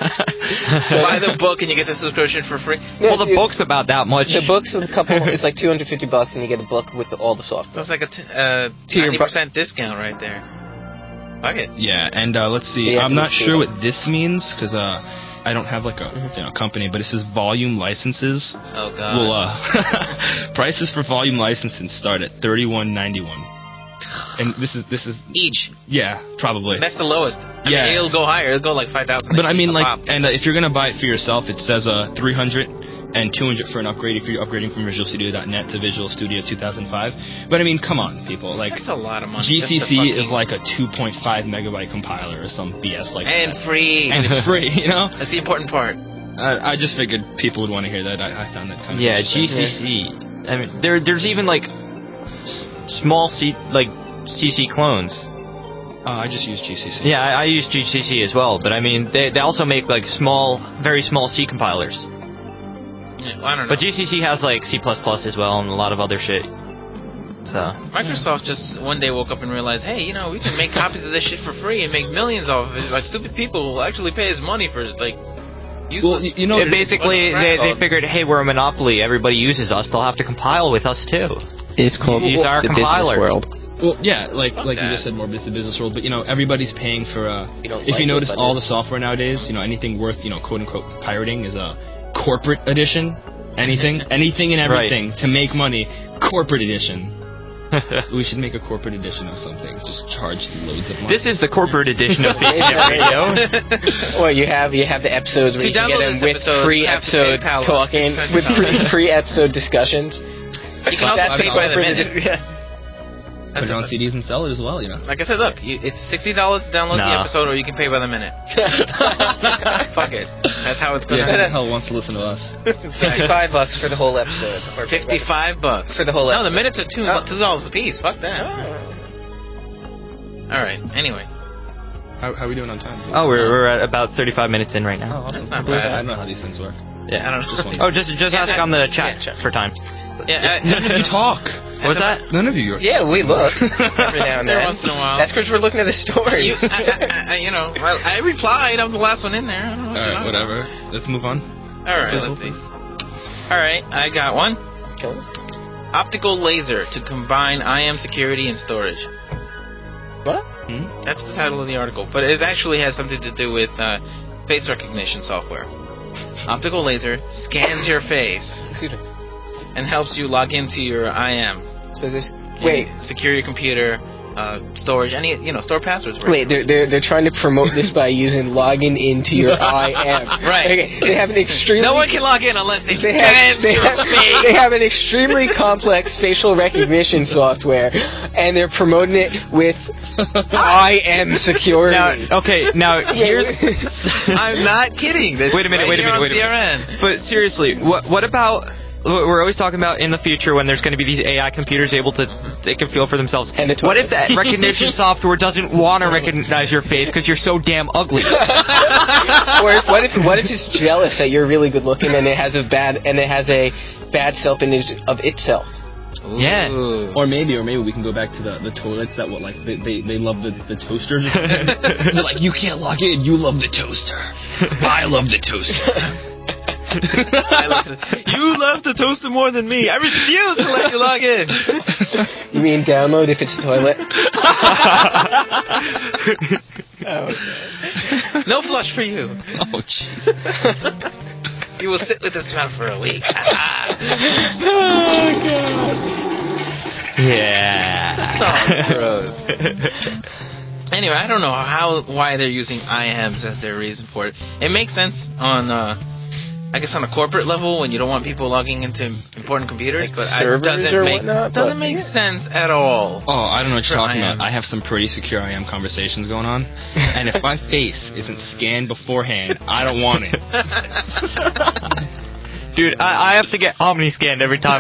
Buy the book and you get the subscription for free. Well, the book's about that much. The book's a couple. It's like $250, and you get a book with all the software. That's like a your 90% discount right there. Fuck it. Yeah, and let's see. You have I'm to not be sure student. what this means because I don't have a company, but it says volume licenses. Oh god. Well, prices for volume licenses start at $31.91. And this is Each. yeah, probably. That's the lowest. I Yeah. mean, it'll go higher. It'll go like 5,000. But I mean, a pop. if you're gonna buy it for yourself, it says $300 and $200 for an upgrade if you're upgrading from VisualStudio.net to Visual Studio 2005. But I mean, come on, people. That's a lot of money. just to GCC is fucking- like a 2.5 megabyte compiler or some BS like and that. free. And it's free, That's the important part. I just figured people would want to hear that. I found that kind of Yeah, interesting. GCC. I mean, there's even small CC clones. I just use GCC. Yeah, I use GCC as well, but I mean, they also make very small C compilers. Yeah, well, I don't know. But GCC has C++ as well and a lot of other shit. So Microsoft just one day woke up and realized, hey, we can make copies of this shit for free and make millions off of it. Stupid people will actually pay us money for useless. Well, basically they figured, hey, we're a monopoly. Everybody uses us. They'll have to compile with us too. It's called Use our the compiler. business world. Well, yeah, like you that. just said, more business world. But everybody's paying for. You don't if like you it, notice, but all the it's- software nowadays, anything worth quote unquote pirating is corporate edition. Anything and everything to make money. Corporate edition. We should make a corporate edition of something. Just charge loads of money. This is the corporate edition of BaseNet Radio. Well, you have the episodes where you can get them with free episode talking, with free episode discussions. You can also pay by the minute. Put it on CDs and sell it as well, you know. Like I said, look, it's $60 to download the episode, or you can pay by the minute. Fuck it. That's how it's going to who the happen. hell wants to listen to us? $55 for the whole episode. Or $55 for the whole episode. No, the minutes are $2 a piece. Fuck that. All right. Anyway. How are we doing on time? Oh, we're at about 35 minutes in right now. Oh, awesome. Not bad. I don't know how these things work. Yeah. I don't know. Oh, just ask on the chat for time. Yeah, None of you talk. What was that? None of you. Yeah, we look every now and then. Every once in a while. That's because we're looking at the stories. I replied. I'm the last one in there. I don't know All right, whatever. Let's move on. All right, let's see. All right, I got one. Okay. Optical laser to combine IM security and storage. What? That's the title of the article, but it actually has something to do with face recognition software. Optical laser scans your face and helps you log into your IM. So this Secure your computer, storage, store passwords. Wait, they're trying to promote this by using logging into your IM. Right. Okay, they have an extremely. No one can log in unless they scan they your face. They have an extremely complex facial recognition software, and they're promoting it with IM security. Now here's. I'm not kidding. Wait a minute. But seriously, what about? We're always talking about in the future when there's going to be these AI computers they can feel for themselves. And what if that recognition software doesn't want to recognize your face because you're so damn ugly? Or what if it's jealous that you're really good looking and it has a bad self-image of itself? Ooh. Yeah. Or maybe we can go back to the toilets that they love the toasters or something. They're like, you can't log in, you love the toaster. I love the toaster. You love the toaster more than me. I refuse to let you log in. You mean download if it's a toilet? No flush for you. Oh, Jesus. You will sit with the smell for a week. Oh, God. Yeah. Oh, gross. Anyway, I don't know why they're using IMs as their reason for it. It makes sense on, I guess, on a corporate level when you don't want people logging into important computers, like but it doesn't make sense at all. Oh, I don't know what you're talking about. I have some pretty secure IM conversations going on, and if my face isn't scanned beforehand, I don't want it. Dude, I have to get Omniscan every time.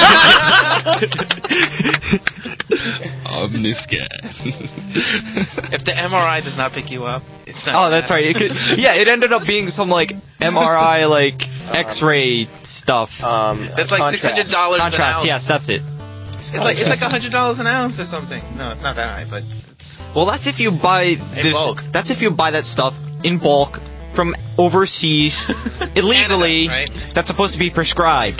Omniscan. If the MRI does not pick you up, it's not. Oh, that's right. It ended up being some MRI X-ray stuff. That's like $600 an Contrast. ounce. Yes, that's it. It's like $100 an ounce or something. No, it's not that high, but well, that's if you buy bulk. That's if you buy that stuff in bulk from overseas illegally. Canada, right? That's supposed to be prescribed.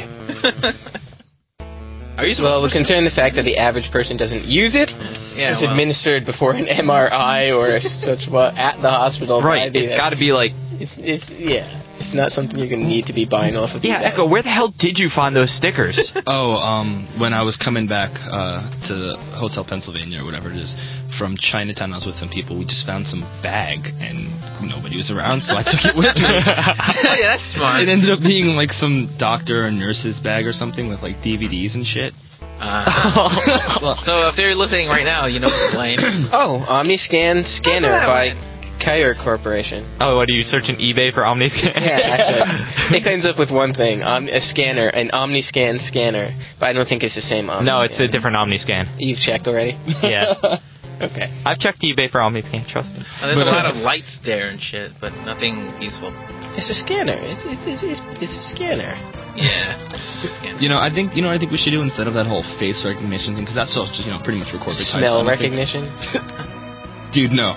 Well, we'll consider the fact that the average person doesn't use it. Yeah, it's administered before an MRI or at the hospital. Right. It's got to be It's not something you're going to need to be buying off of. Yeah, Echo, where the hell did you find those stickers? When I was coming back to the Hotel Pennsylvania or whatever it is from Chinatown, I was with some people. We just found some bag and nobody was around, so I took it with me. Yeah, that's smart. It ended up being some doctor or nurse's bag or something with DVDs and shit. So if they're listening right now, you know what to blame. Omniscan Scanner by Kaier Corporation. Oh, what are you searching eBay for Omniscan? Yeah, actually. It comes up with one thing, a scanner, an Omniscan scanner, but I don't think it's the same Omniscan. No, it's a different Omniscan. You've checked already? Yeah. Okay. I've checked eBay for Omniscan, trust me. There's a lot of lights there and shit, but nothing useful. It's a scanner. It's a scanner. Yeah. I think we should do instead of that whole face recognition thing, because that's all just pretty much for corporate smell recognition. Dude, no.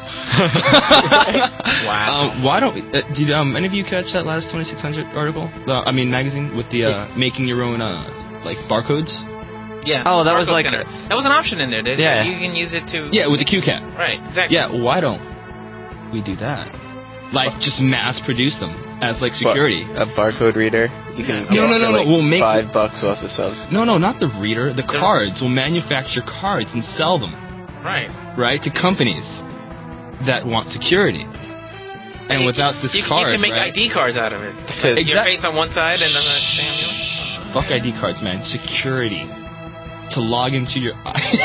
Wow. Why don't we? Did any of you catch that last 2600 article? Magazine with the making your own barcodes. Yeah. Oh, that was scanner. That was an option in there. Yeah. You can use it to. Yeah, with the QCat. Right. Exactly. Yeah. Why don't we do that? Just mass produce them. as like security. A barcode reader. You can get No. for, like, We'll make $5 off the sub. No, not the reader. The cards. We'll manufacture cards and sell them. Right to companies that want security. And without this card, you can make ID cards out of it. Because your face on one side and then the thing on the other. Fuck ID cards, man. Security. To log into your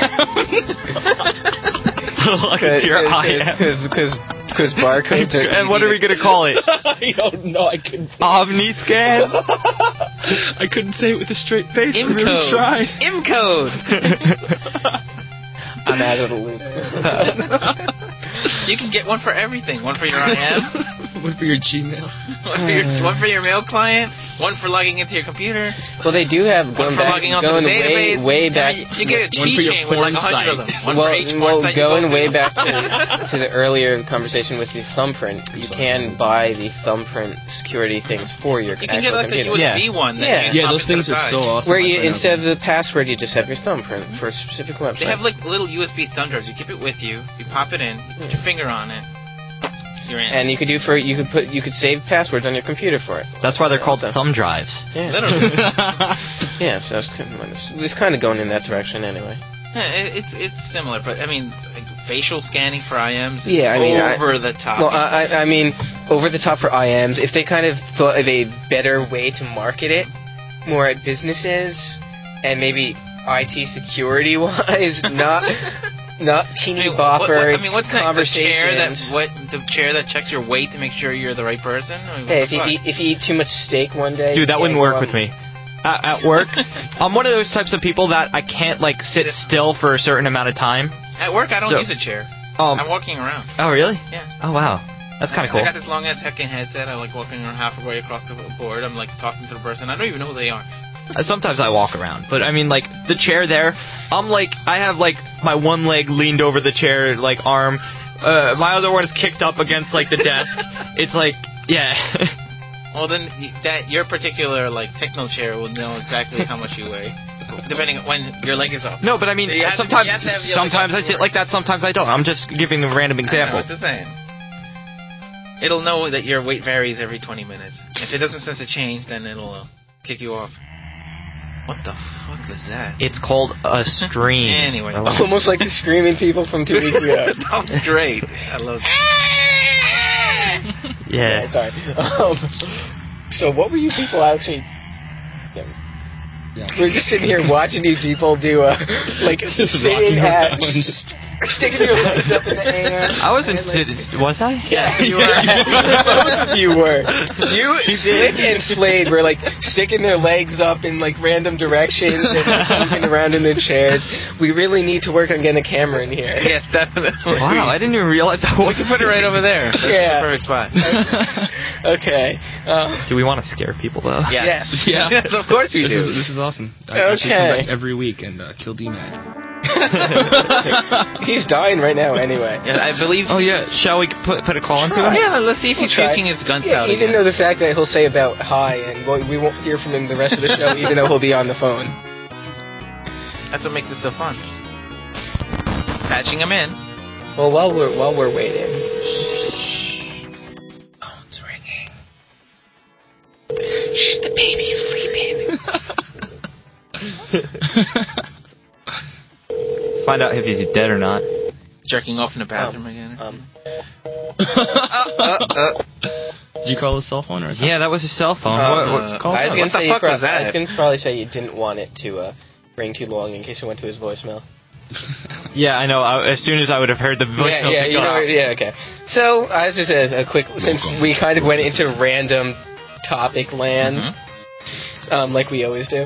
Because barcodes are. And what are we gonna call it? I don't know. I couldn't. OmniScan. I couldn't say it with a straight face. I really M-code. tried. M-code. I'm out of the loop. You can get one for everything. One for your IM. One for your Gmail. One for your mail client. One for logging into your computer. Well, they do have One for logging onto the database. way back. You get a keychain with like 100 of them. One for each porn site you go going way to. back to the earlier conversation with the thumbprint, you can buy the thumbprint security things for your You can get actual like a computer. USB one. That you Yeah, pop those into things the are side. so awesome. Where you, instead of the password, you just have your thumbprint for a specific website. They have like little USB thumb drives. You keep it with you. You pop it in. You put your finger on it. You're in. And you could save passwords on your computer for it. That's why they're called thumb drives. Yeah. Literally. Yeah, so it's kind of going in that direction anyway. Yeah, it's similar, but I mean, like, facial scanning for IMs. Yeah, I mean, over the top. Well, I mean, over the top for IMs. If they kind of thought of a better way to market it, more at businesses, and maybe IT security wise, not teeny bopper what's that? conversations. The chair that checks your weight to make sure you're the right person? I mean, Hey, if you eat too much steak one day, Dude, that wouldn't work with me. At work, I'm one of those types of people that I can't like sit still for a certain amount of time. At work, I don't use a chair. I'm walking around. Oh, really? Yeah. Oh, wow. That's kind of cool. I got this long ass heckin' headset. I like walking around halfway across the board. I'm like talking to the person. I don't even know who they are. Sometimes I walk around, but I mean, like the chair there. I'm like, I have like my one leg leaned over the chair, like arm. My other one is kicked up against like the desk. It's like, yeah. Well, then your particular like techno chair will know exactly how much you weigh, depending on when your leg is up. No, but I mean, sometimes I sit like that, sometimes I don't. I'm just giving a random example. I know, it's the same. It'll know that your weight varies every 20 minutes. If it doesn't sense a change, then it'll kick you off. What the fuck is that? It's called a stream. Anyway. Almost like the screaming people from 2 weeks ago. That was great. I love it. Yeah. Sorry. So what were you people actually... Yeah. We're just sitting here watching you people do sitting at... Sticking your legs up in the air. I wasn't was I? Yeah, you were. Both of you were. Slick and Slade were like sticking their legs up in like random directions and moving around in their chairs. We really need to work on getting a camera in here. Yes, definitely. Wow, I didn't even realize I was. We can put it right over there. That's the perfect spot. Okay. Do we want to scare people though? Yes. Yeah. Yes, of course we do. This is awesome. I actually come back every week and kill D-Mag. He's dying right now anyway. Yeah, I believe. Oh yeah, shall we put a call into it? Yeah, let's see if he's taking his guns out even again. though the fact that he'll say about hi and we won't hear from him the rest of the show, even though he'll be on the phone. That's what makes it so fun. Patching him in. Well, while we're waiting. Phone's ringing. Shh, the baby's sleeping. Find out if he's dead or not. Jerking off in the bathroom again. Did you call his cell phone or something? Yeah, that was his cell phone. What the fuck was that? I was going to probably say you didn't want it to ring too long in case it went to his voicemail. Yeah, I know. As soon as I would have heard the voicemail pick up. Okay. So, as just as a quick, since we kind of went into random topic land, like we always do.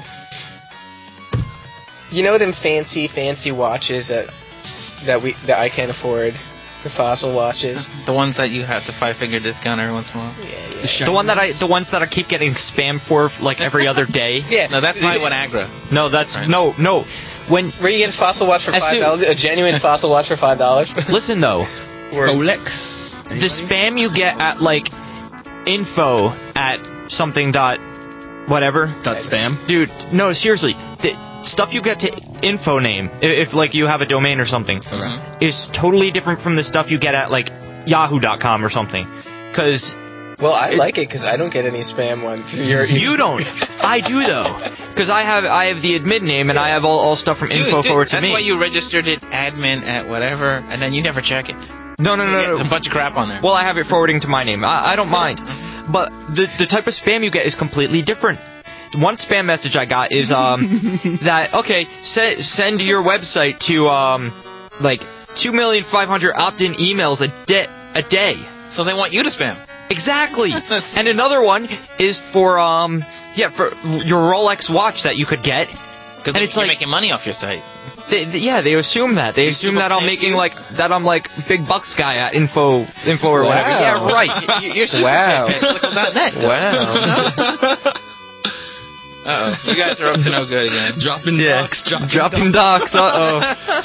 You know them fancy watches that I can't afford, the Fossil watches. The ones that you have to 5-finger discount every once in a while. Yeah. The ones that I keep getting spam for like every other day. Yeah. No, that's my Winagra. No, that's right. no. When where you get a Fossil watch for $5, a genuine Fossil watch for $5. Listen though, Rolex. The spam you get at like info at something dot whatever Dot spam. Dude, no, seriously. The stuff you get to info name, if like you have a domain or something, is totally different from the stuff you get at like yahoo.com or something. Because Well, I like it because I don't get any spam ones. You don't. I do though, because I have the admin name and I have all stuff from info forward to me. That's why you registered it admin at whatever, and then you never check it. No. There's a bunch of crap on there. Well, I have it forwarding to my name. I don't mind, but the type of spam you get is completely different. One spam message I got is that send your website to like 2,500,000 opt-in emails a day. So they want you to spam. Exactly. And another one is for for your Rolex watch that you could get. Because you're making money off your site. They assume that. They assume that I'm making that I'm like big bucks guy at info or whatever. Yeah, right. You're super Slickle.net. Wow. Uh-oh. You guys are up to no good again. Dropping docs. Dropping docs. Uh-oh.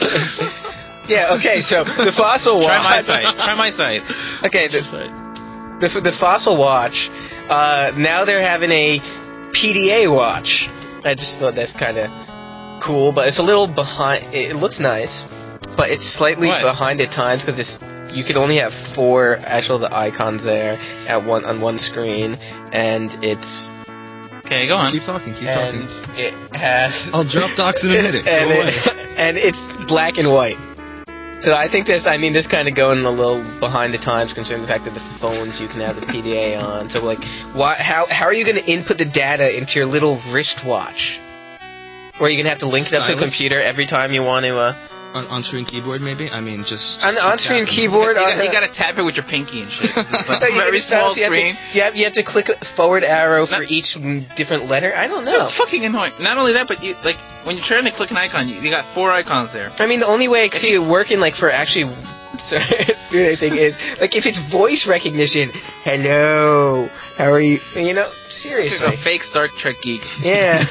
Yeah, okay, so the Fossil Watch. Try my site. Okay, the Fossil Watch, now they're having a PDA watch. I just thought that's kind of cool, but it's a little behind. It looks nice, but it's slightly behind at times because you can only have 4 the icons there on one screen, and it's... Okay, go on. Keep talking. It has... I'll drop docs in a minute. and it's black and white. So I think this kind of going a little behind the times considering the fact that the phones you can have the PDA on. So like, how are you going to input the data into your little wristwatch? Or are you going to have to link it up to a computer every time you want to... On-screen keyboard, maybe? I mean, just... An on-screen keyboard? You got to tap it with your pinky and shit. It's like a very small screen. You have to click a forward arrow for each different letter? I don't know. It's fucking annoying. Not only that, but when you're trying to click an icon, you got 4 icons there. I mean, the only way I can see it working, for actually... doing anything is, if it's voice recognition, hello, how are you? Seriously. It's a fake Star Trek geek. Yeah.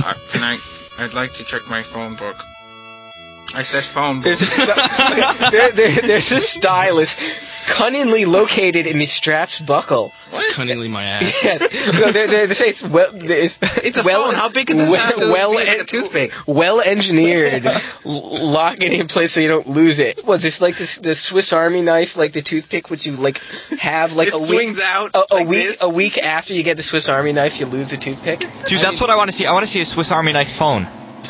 I'd like to check my phone book. I said phone book. There's a stylus cunningly located in the strap's buckle. What? Cunningly my ass. Yes. No, they say it's it's a phone. How big is it? Like a toothpick. Well engineered. Lock it in place so you don't lose it. Was this like the Swiss Army knife, like the toothpick, which you have it swings out a week after you get the Swiss Army knife, you lose the toothpick? Dude, that's what I want to see. I want to see a Swiss Army knife phone.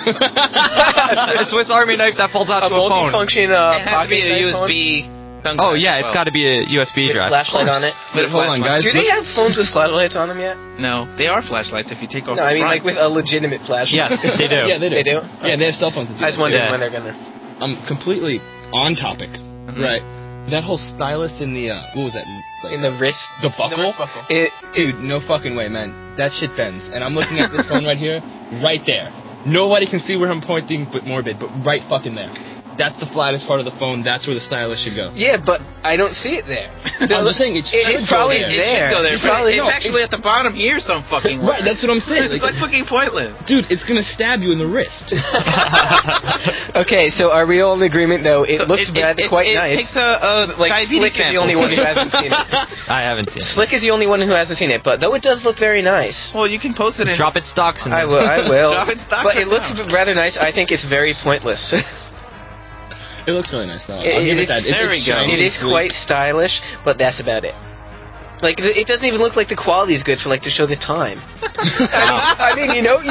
A Swiss Army knife that folds out to a phone. Multifunction it has to be a USB. Oh yeah, it's got to be a USB drive. Flashlight on it. But hold on, guys. Do they have phones with flashlights on them yet? No, they are flashlights if you take off. No, I mean with a legitimate flashlight. Yes, they do. Yeah, they do. They do. Yeah, they have cell phones. I was wondering when they're gonna. I'm completely on topic. Mm-hmm. Right. That whole stylus in the what was that? In the wrist. The buckle. The wrist buckle. Dude, no fucking way, man. That shit bends, and I'm looking at this phone right here, right there. Nobody can see where I'm pointing, but morbid, but right fucking there. That's the flattest part of the phone. That's where the stylus should go. Yeah, but I don't see it there. I'm just saying it's probably there. It should go there. It's actually at the bottom here some fucking way. Right, that's what I'm saying. It's like fucking pointless. Dude, it's going to stab you in the wrist. Okay, so are we all in agreement, though? It looks quite nice. It takes a diabetes Slick is the only one who hasn't seen it. I haven't seen it. Slick is the only one who hasn't seen it, but though it does look very nice. Well, you can post it in... Drop it stocks in I will. Drop it stocks but it looks rather nice. I think it's very pointless. It looks really nice, though. It is quite stylish, but that's about it. It doesn't even look like the quality is good for to show the time. I mean,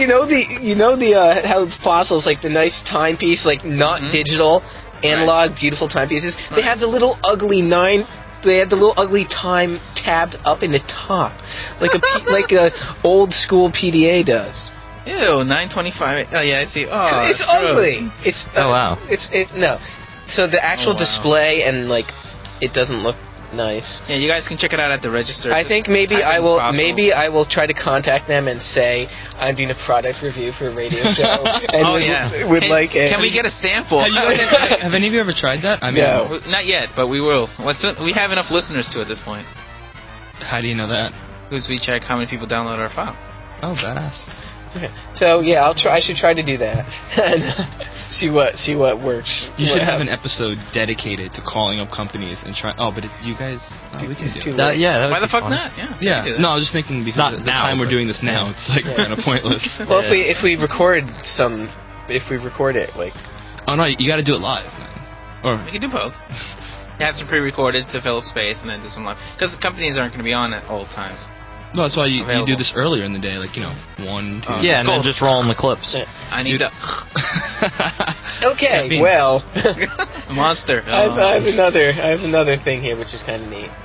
how Fossils the nice timepiece, not digital, analog, beautiful timepieces. They have the little ugly They had the little ugly time tabbed up in the top, like a old school PDA does. Ew, 925. Oh yeah, I see. Oh, it's ugly. It's oh wow. It's no. So the actual display and it doesn't look nice. Yeah, you guys can check it out at the register. I think maybe I will try to contact them and say I'm doing a product review for a radio show. And can we get a sample? Have any of you ever tried that? I mean, no, not yet, but we will. We have enough listeners to it at this point. How do you know that? Because we check how many people download our file. Oh, badass. Okay. So yeah, I should try to do that and see what works. You should have an episode dedicated to calling up companies and try. Oh, but you guys, we can do that. Yeah. Why the fuck not? Yeah. No, I was just thinking because the time we're doing this now, it's kind of pointless. Well, if we record it Oh no, you got to do it live, man. Or we can do both. have some pre-recorded to fill up space and then do some live. Because the companies aren't going to be on at all times. No, that's why you do this earlier in the day, like, 1, 2. Yeah, and then just rolling the clips. I need to... Okay, well... Monster. I have another thing here, which is kind of neat.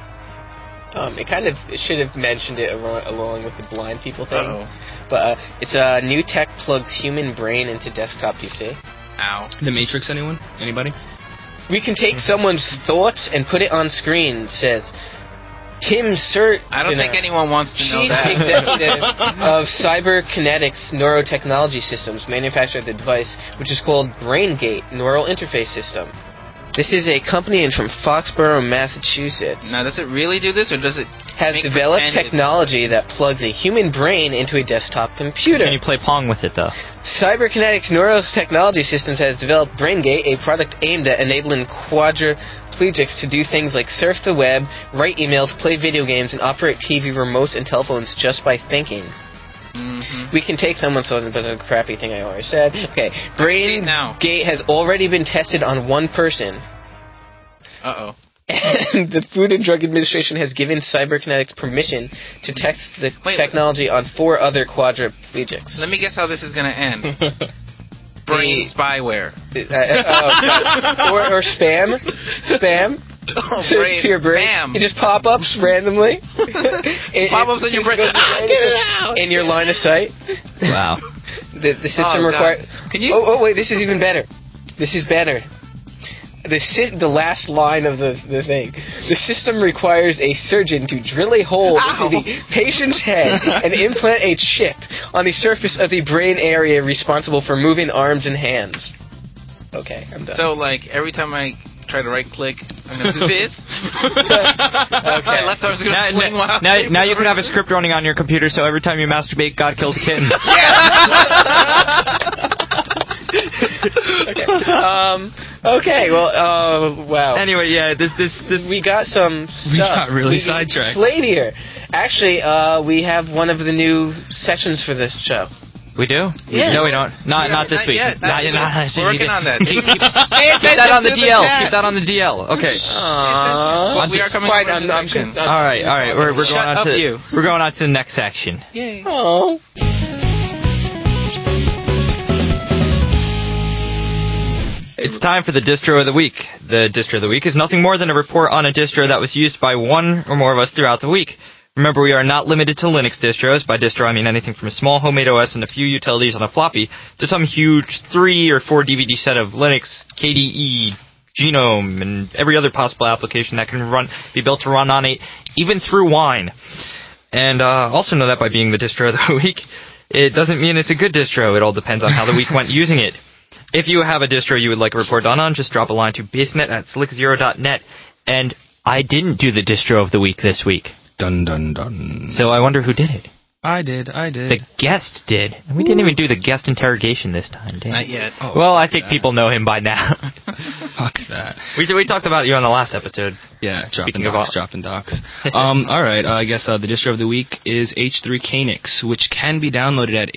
It should have mentioned it along with the blind people thing. But it's new tech plugs human brain into desktop PC. Ow. The Matrix, anyone? Anybody? We can take someone's thoughts and put it on screen, says Tim Surt. I don't think anyone wants to know that. Chief Executive of Cyberkinetics Neurotechnology Systems, manufacturer of the device, which is called BrainGate Neural Interface System. This is a company from Foxborough, Massachusetts. Now, does it really do this, or does it has developed technology that plugs a human brain into a desktop computer? Can you play Pong with it, though? Cyberkinetics Neurotechnology Systems has developed BrainGate, a product aimed at enabling quadriplegics to do things like surf the web, write emails, play video games, and operate TV remotes and telephones just by thinking. Mm-hmm. We can take someone's phone, but a crappy thing I already said. Okay, BrainGate has already been tested on one person. Uh-oh. And the Food and Drug Administration has given Cyberkinetics permission to test the technology on 4 other quadriplegics. Let me guess how this is going to end. Brain spyware. Or spam. Spam. To your brain. Spam. It just pop-ups randomly. Pop-ups in your brain. Get it out! In your line of sight. Wow. The system requires... Can you... Oh, wait, this is even better. This is better. The last line of the thing. The system requires a surgeon to drill a hole into the patient's head and implant a chip on the surface of the brain area responsible for moving arms and hands. Okay, I'm done. So, like, every time I try to right-click, I'm going to do this. Okay. My left arm's going to fling wild. Now you can have a script running on your computer, so every time you masturbate, God kills a kitten. Okay, well, wow. Anyway, yeah, this we got some stuff. We got really sidetracked. Slate here. Actually, we have one of the new sessions for this show. We do? Yeah. No, we don't. Not this week. Yet. We're working on that. Keep that on the DL. Keep that on the DL. Okay. We are coming to the section. All right. We're going on to the next section. Yay. Oh. It's time for the distro of the week. The distro of the week is nothing more than a report on a distro that was used by one or more of us throughout the week. Remember, we are not limited to Linux distros. By distro, I mean anything from a small homemade OS and a few utilities on a floppy to some huge 3 or 4 DVD set of Linux, KDE, Genome, and every other possible application that can be built to run on it, even through Wine. And also know that by being the distro of the week, it doesn't mean it's a good distro. It all depends on how the week went using it. If you have a distro you would like a report done on, just drop a line to basenet@slickzero.net. And I didn't do the distro of the week this week. Dun, dun, dun. So I wonder who did it. I did. The guest did. And we didn't even do the guest interrogation this time, did we? Not yet. Oh, well, I think people know him by now. Fuck that. We talked about you on the last episode. Yeah, dropping docs. Alright, I guess the distro of the week is H3Knix, which can be downloaded at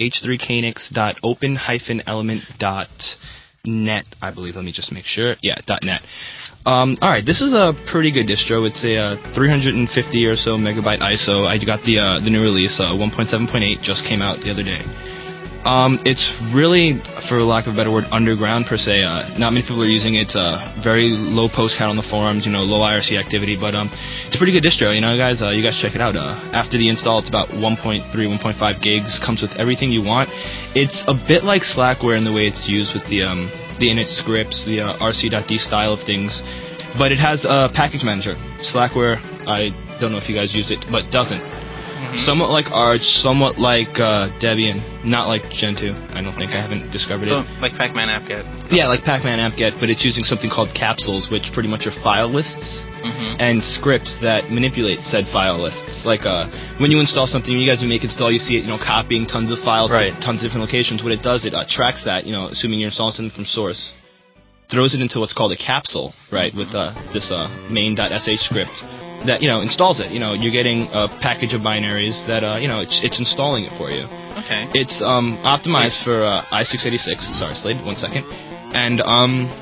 h3knix.open-element.net, I believe. Let me just make sure. Yeah, .net. Alright, this is a pretty good distro. It's a 350 or so megabyte ISO. I got the new release, 1.7.8, just came out the other day. It's really, for lack of a better word, underground per se. Not many people are using it. Very low post count on the forums, low IRC activity, but it's a pretty good distro, guys. You guys check it out. After the install, it's about 1.3, 1.5 gigs. Comes with everything you want. It's a bit like Slackware in the way it's used with the init scripts, the rc.d style of things, but it has a package manager. Slackware, I don't know if you guys use it, but doesn't. Mm-hmm. Somewhat like Arch, somewhat like Debian, not like Gentoo. I don't think. I haven't discovered it. So, like Pacman apt-get. Yeah, like Pacman apt-get, but it's using something called capsules, which pretty much are file lists and scripts that manipulate said file lists. Like when you install something, you guys make install, you see it, copying tons of files to tons of different locations. What it does, it tracks that, assuming you're installing something from source, throws it into what's called a capsule, right, with this main.sh script that, installs it. You're getting a package of binaries that, it's installing it for you. Okay. It's optimized for i686. Sorry, Slade, 1 second. And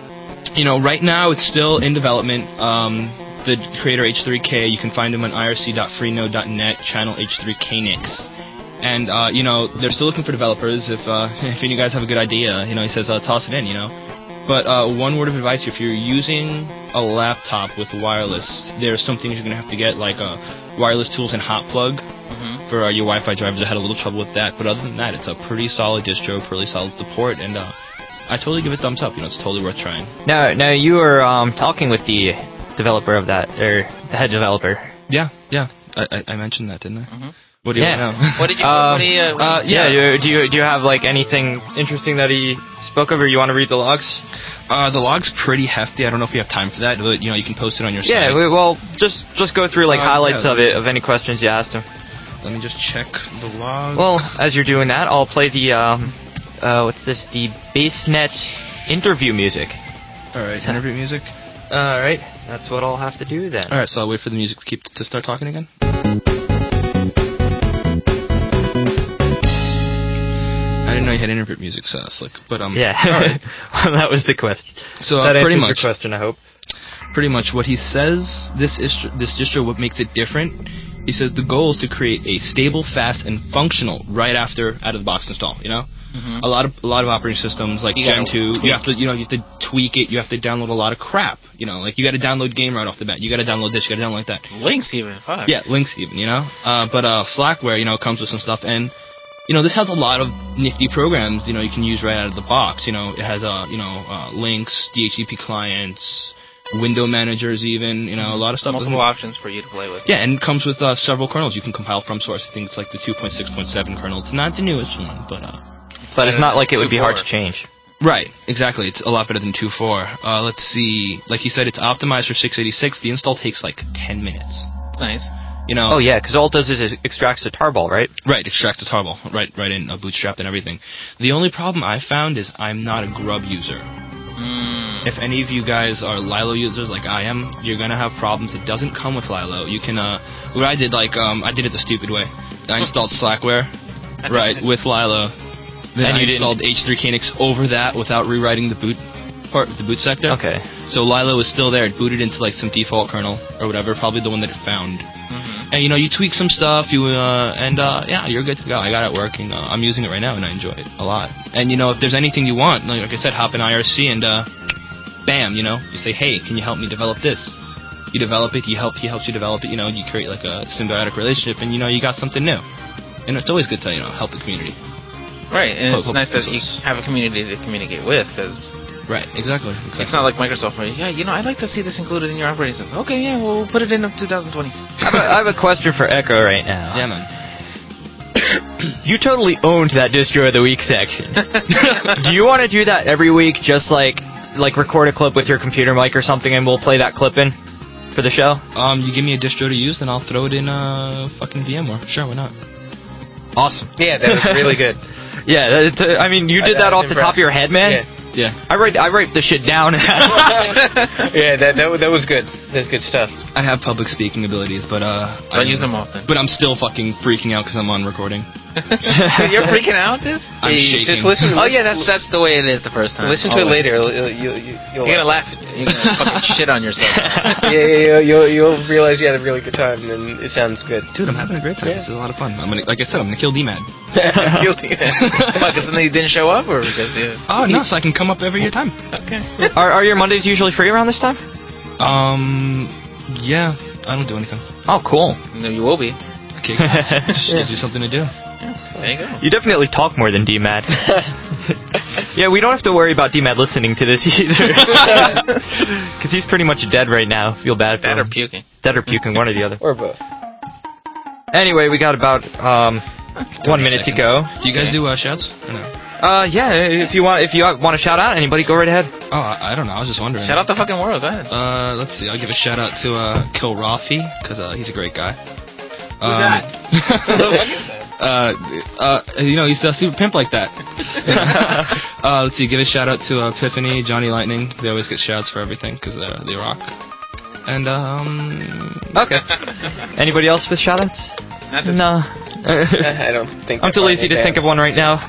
Right now it's still in development. The creator H3K, you can find him on irc.freenode.net, channel H3KNix. And, they're still looking for developers. If any of you guys have a good idea, he says, toss it in, But one word of advice, if you're using a laptop with wireless, there's some things you're going to have to get, like wireless tools and hot plug for your Wi-Fi drivers. I had a little trouble with that. But other than that, it's a pretty solid distro, pretty solid support, and I totally give it thumbs up. It's totally worth trying. Now you were talking with the developer of that, or the head developer. Yeah. I mentioned that, didn't I? Mm-hmm. What do you want to know? What did you? Do you have like anything interesting that he spoke of, or you want to read the logs? The log's pretty hefty. I don't know if you have time for that, but you can post it on your site. Yeah, well, just go through highlights of it, of any questions you asked him. Let me just check the log. Well, as you're doing that, I'll play the what's this? The BaseNet interview music. All right, interview music. All right, that's what I'll have to do then. All right, so I'll wait for the music to start talking again. I didn't know you had interview music, so Slick. But yeah, all right. Well, that was the question. So that pretty answers much your question, I hope. Pretty much what he says. This distro, what makes it different. He says the goal is to create a stable, fast, and functional right out of the box install. A lot of operating systems like Gen 2, you have to tweak it. You have to download a lot of crap. You got to download game right off the bat. You got to download this. You got to download that. Links even. Fuck. Yeah, links even. But Slackware, comes with some stuff, and this has a lot of nifty programs. You can use right out of the box. It has links, DHCP clients, window managers, even. A lot of stuff. Multiple options for you to play with. Yeah, and it comes with several kernels you can compile from source. I think it's like the 2.6.7 kernel. It's not the newest one, but it's not like it would be hard to change. Right, exactly. It's a lot better than 2.4. Let's see. Like he said, it's optimized for 686. The install takes like 10 minutes. Nice. Oh yeah, because all it does is it extracts a tarball, right? Right, extracts a tarball, right in Bootstrap and everything. The only problem I found is I'm not a grub user. If any of you guys are Lilo users like I am, you're gonna have problems. It doesn't come with Lilo. You can what I did, I did it the stupid way. I installed Slackware, right, with Lilo. Then I installed H3KNix over that without rewriting the boot part, the boot sector. Okay. So Lilo was still there. It booted into some default kernel or whatever, probably the one that it found. And you tweak some stuff, yeah, you're good to go. I got it working. I'm using it right now, and I enjoy it a lot. And if there's anything you want, like I said, hop in IRC and bam, you say, hey, can you help me develop this? You develop it. He helps you develop it. You create like a symbiotic relationship, and you got something new. And it's always good to help the community. Right, and it's nice that you have a community to communicate with, because... Right, exactly. It's not like Microsoft where, I'd like to see this included in your operating system. Okay, yeah, we'll put it in 2020. I have a question for Echo right now. Yeah, man. You totally owned that Distro of the Week section. Do you want to do that every week, just like record a clip with your computer mic or something, and we'll play that clip in for the show? You give me a distro to use, and I'll throw it in fucking VMware. Sure, why not? Awesome. Yeah, that was really good. Yeah, you did that off the top of your head, man? Yeah. I write the shit down. Yeah, that was good. That's good stuff. I have public speaking abilities, but I use them often. But I'm still fucking freaking out because I'm on recording. You're freaking out, dude? I'm shaking. Just listen. Oh yeah, that's the way it is the first time. Listen to it later. You're gonna laugh. You're gonna fucking shit on yourself. Yeah. You'll realize you had a really good time, and it sounds good. Dude, I'm having a great time. Yeah. This is a lot of fun. Like I said, I'm gonna kill DMAD. Kill DMAD. Why? Because he didn't show up, or because? Oh no, so I can come up every time. Okay. Are your Mondays usually free around this time? Yeah. I don't do anything. Oh, cool. No, you will be. Okay, just gives you something to do. There you go. You definitely talk more than DMAD. Yeah, we don't have to worry about DMAD listening to this either. Because he's pretty much dead right now. Feel bad for him. Dead or puking. Dead or puking, one or the other. Or both. Anyway, we got about 1 minute to go. Do you guys do shouts? Or no? Yeah, if you want to shout out anybody, go right ahead. Oh, I don't know. I was just wondering. Shout out the fucking world. Go ahead. Let's see. I'll give a shout out to Kilrafi, because he's a great guy. Who's that? He's a super pimp like that. Let's see. Give a shout out to Epiphany, Johnny Lightning. They always get shouts for everything because they rock. And okay. Anybody else with shout outs? No. I don't think. I'm too lazy to think of one right now.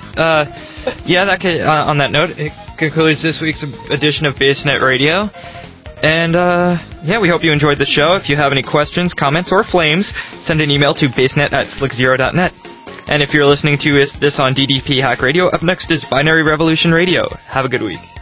On that note, it concludes this week's edition of BaseNet Radio. And, we hope you enjoyed the show. If you have any questions, comments, or flames, send an email to basenet@slickzero.net. And if you're listening to this on DDP Hack Radio, up next is Binary Revolution Radio. Have a good week.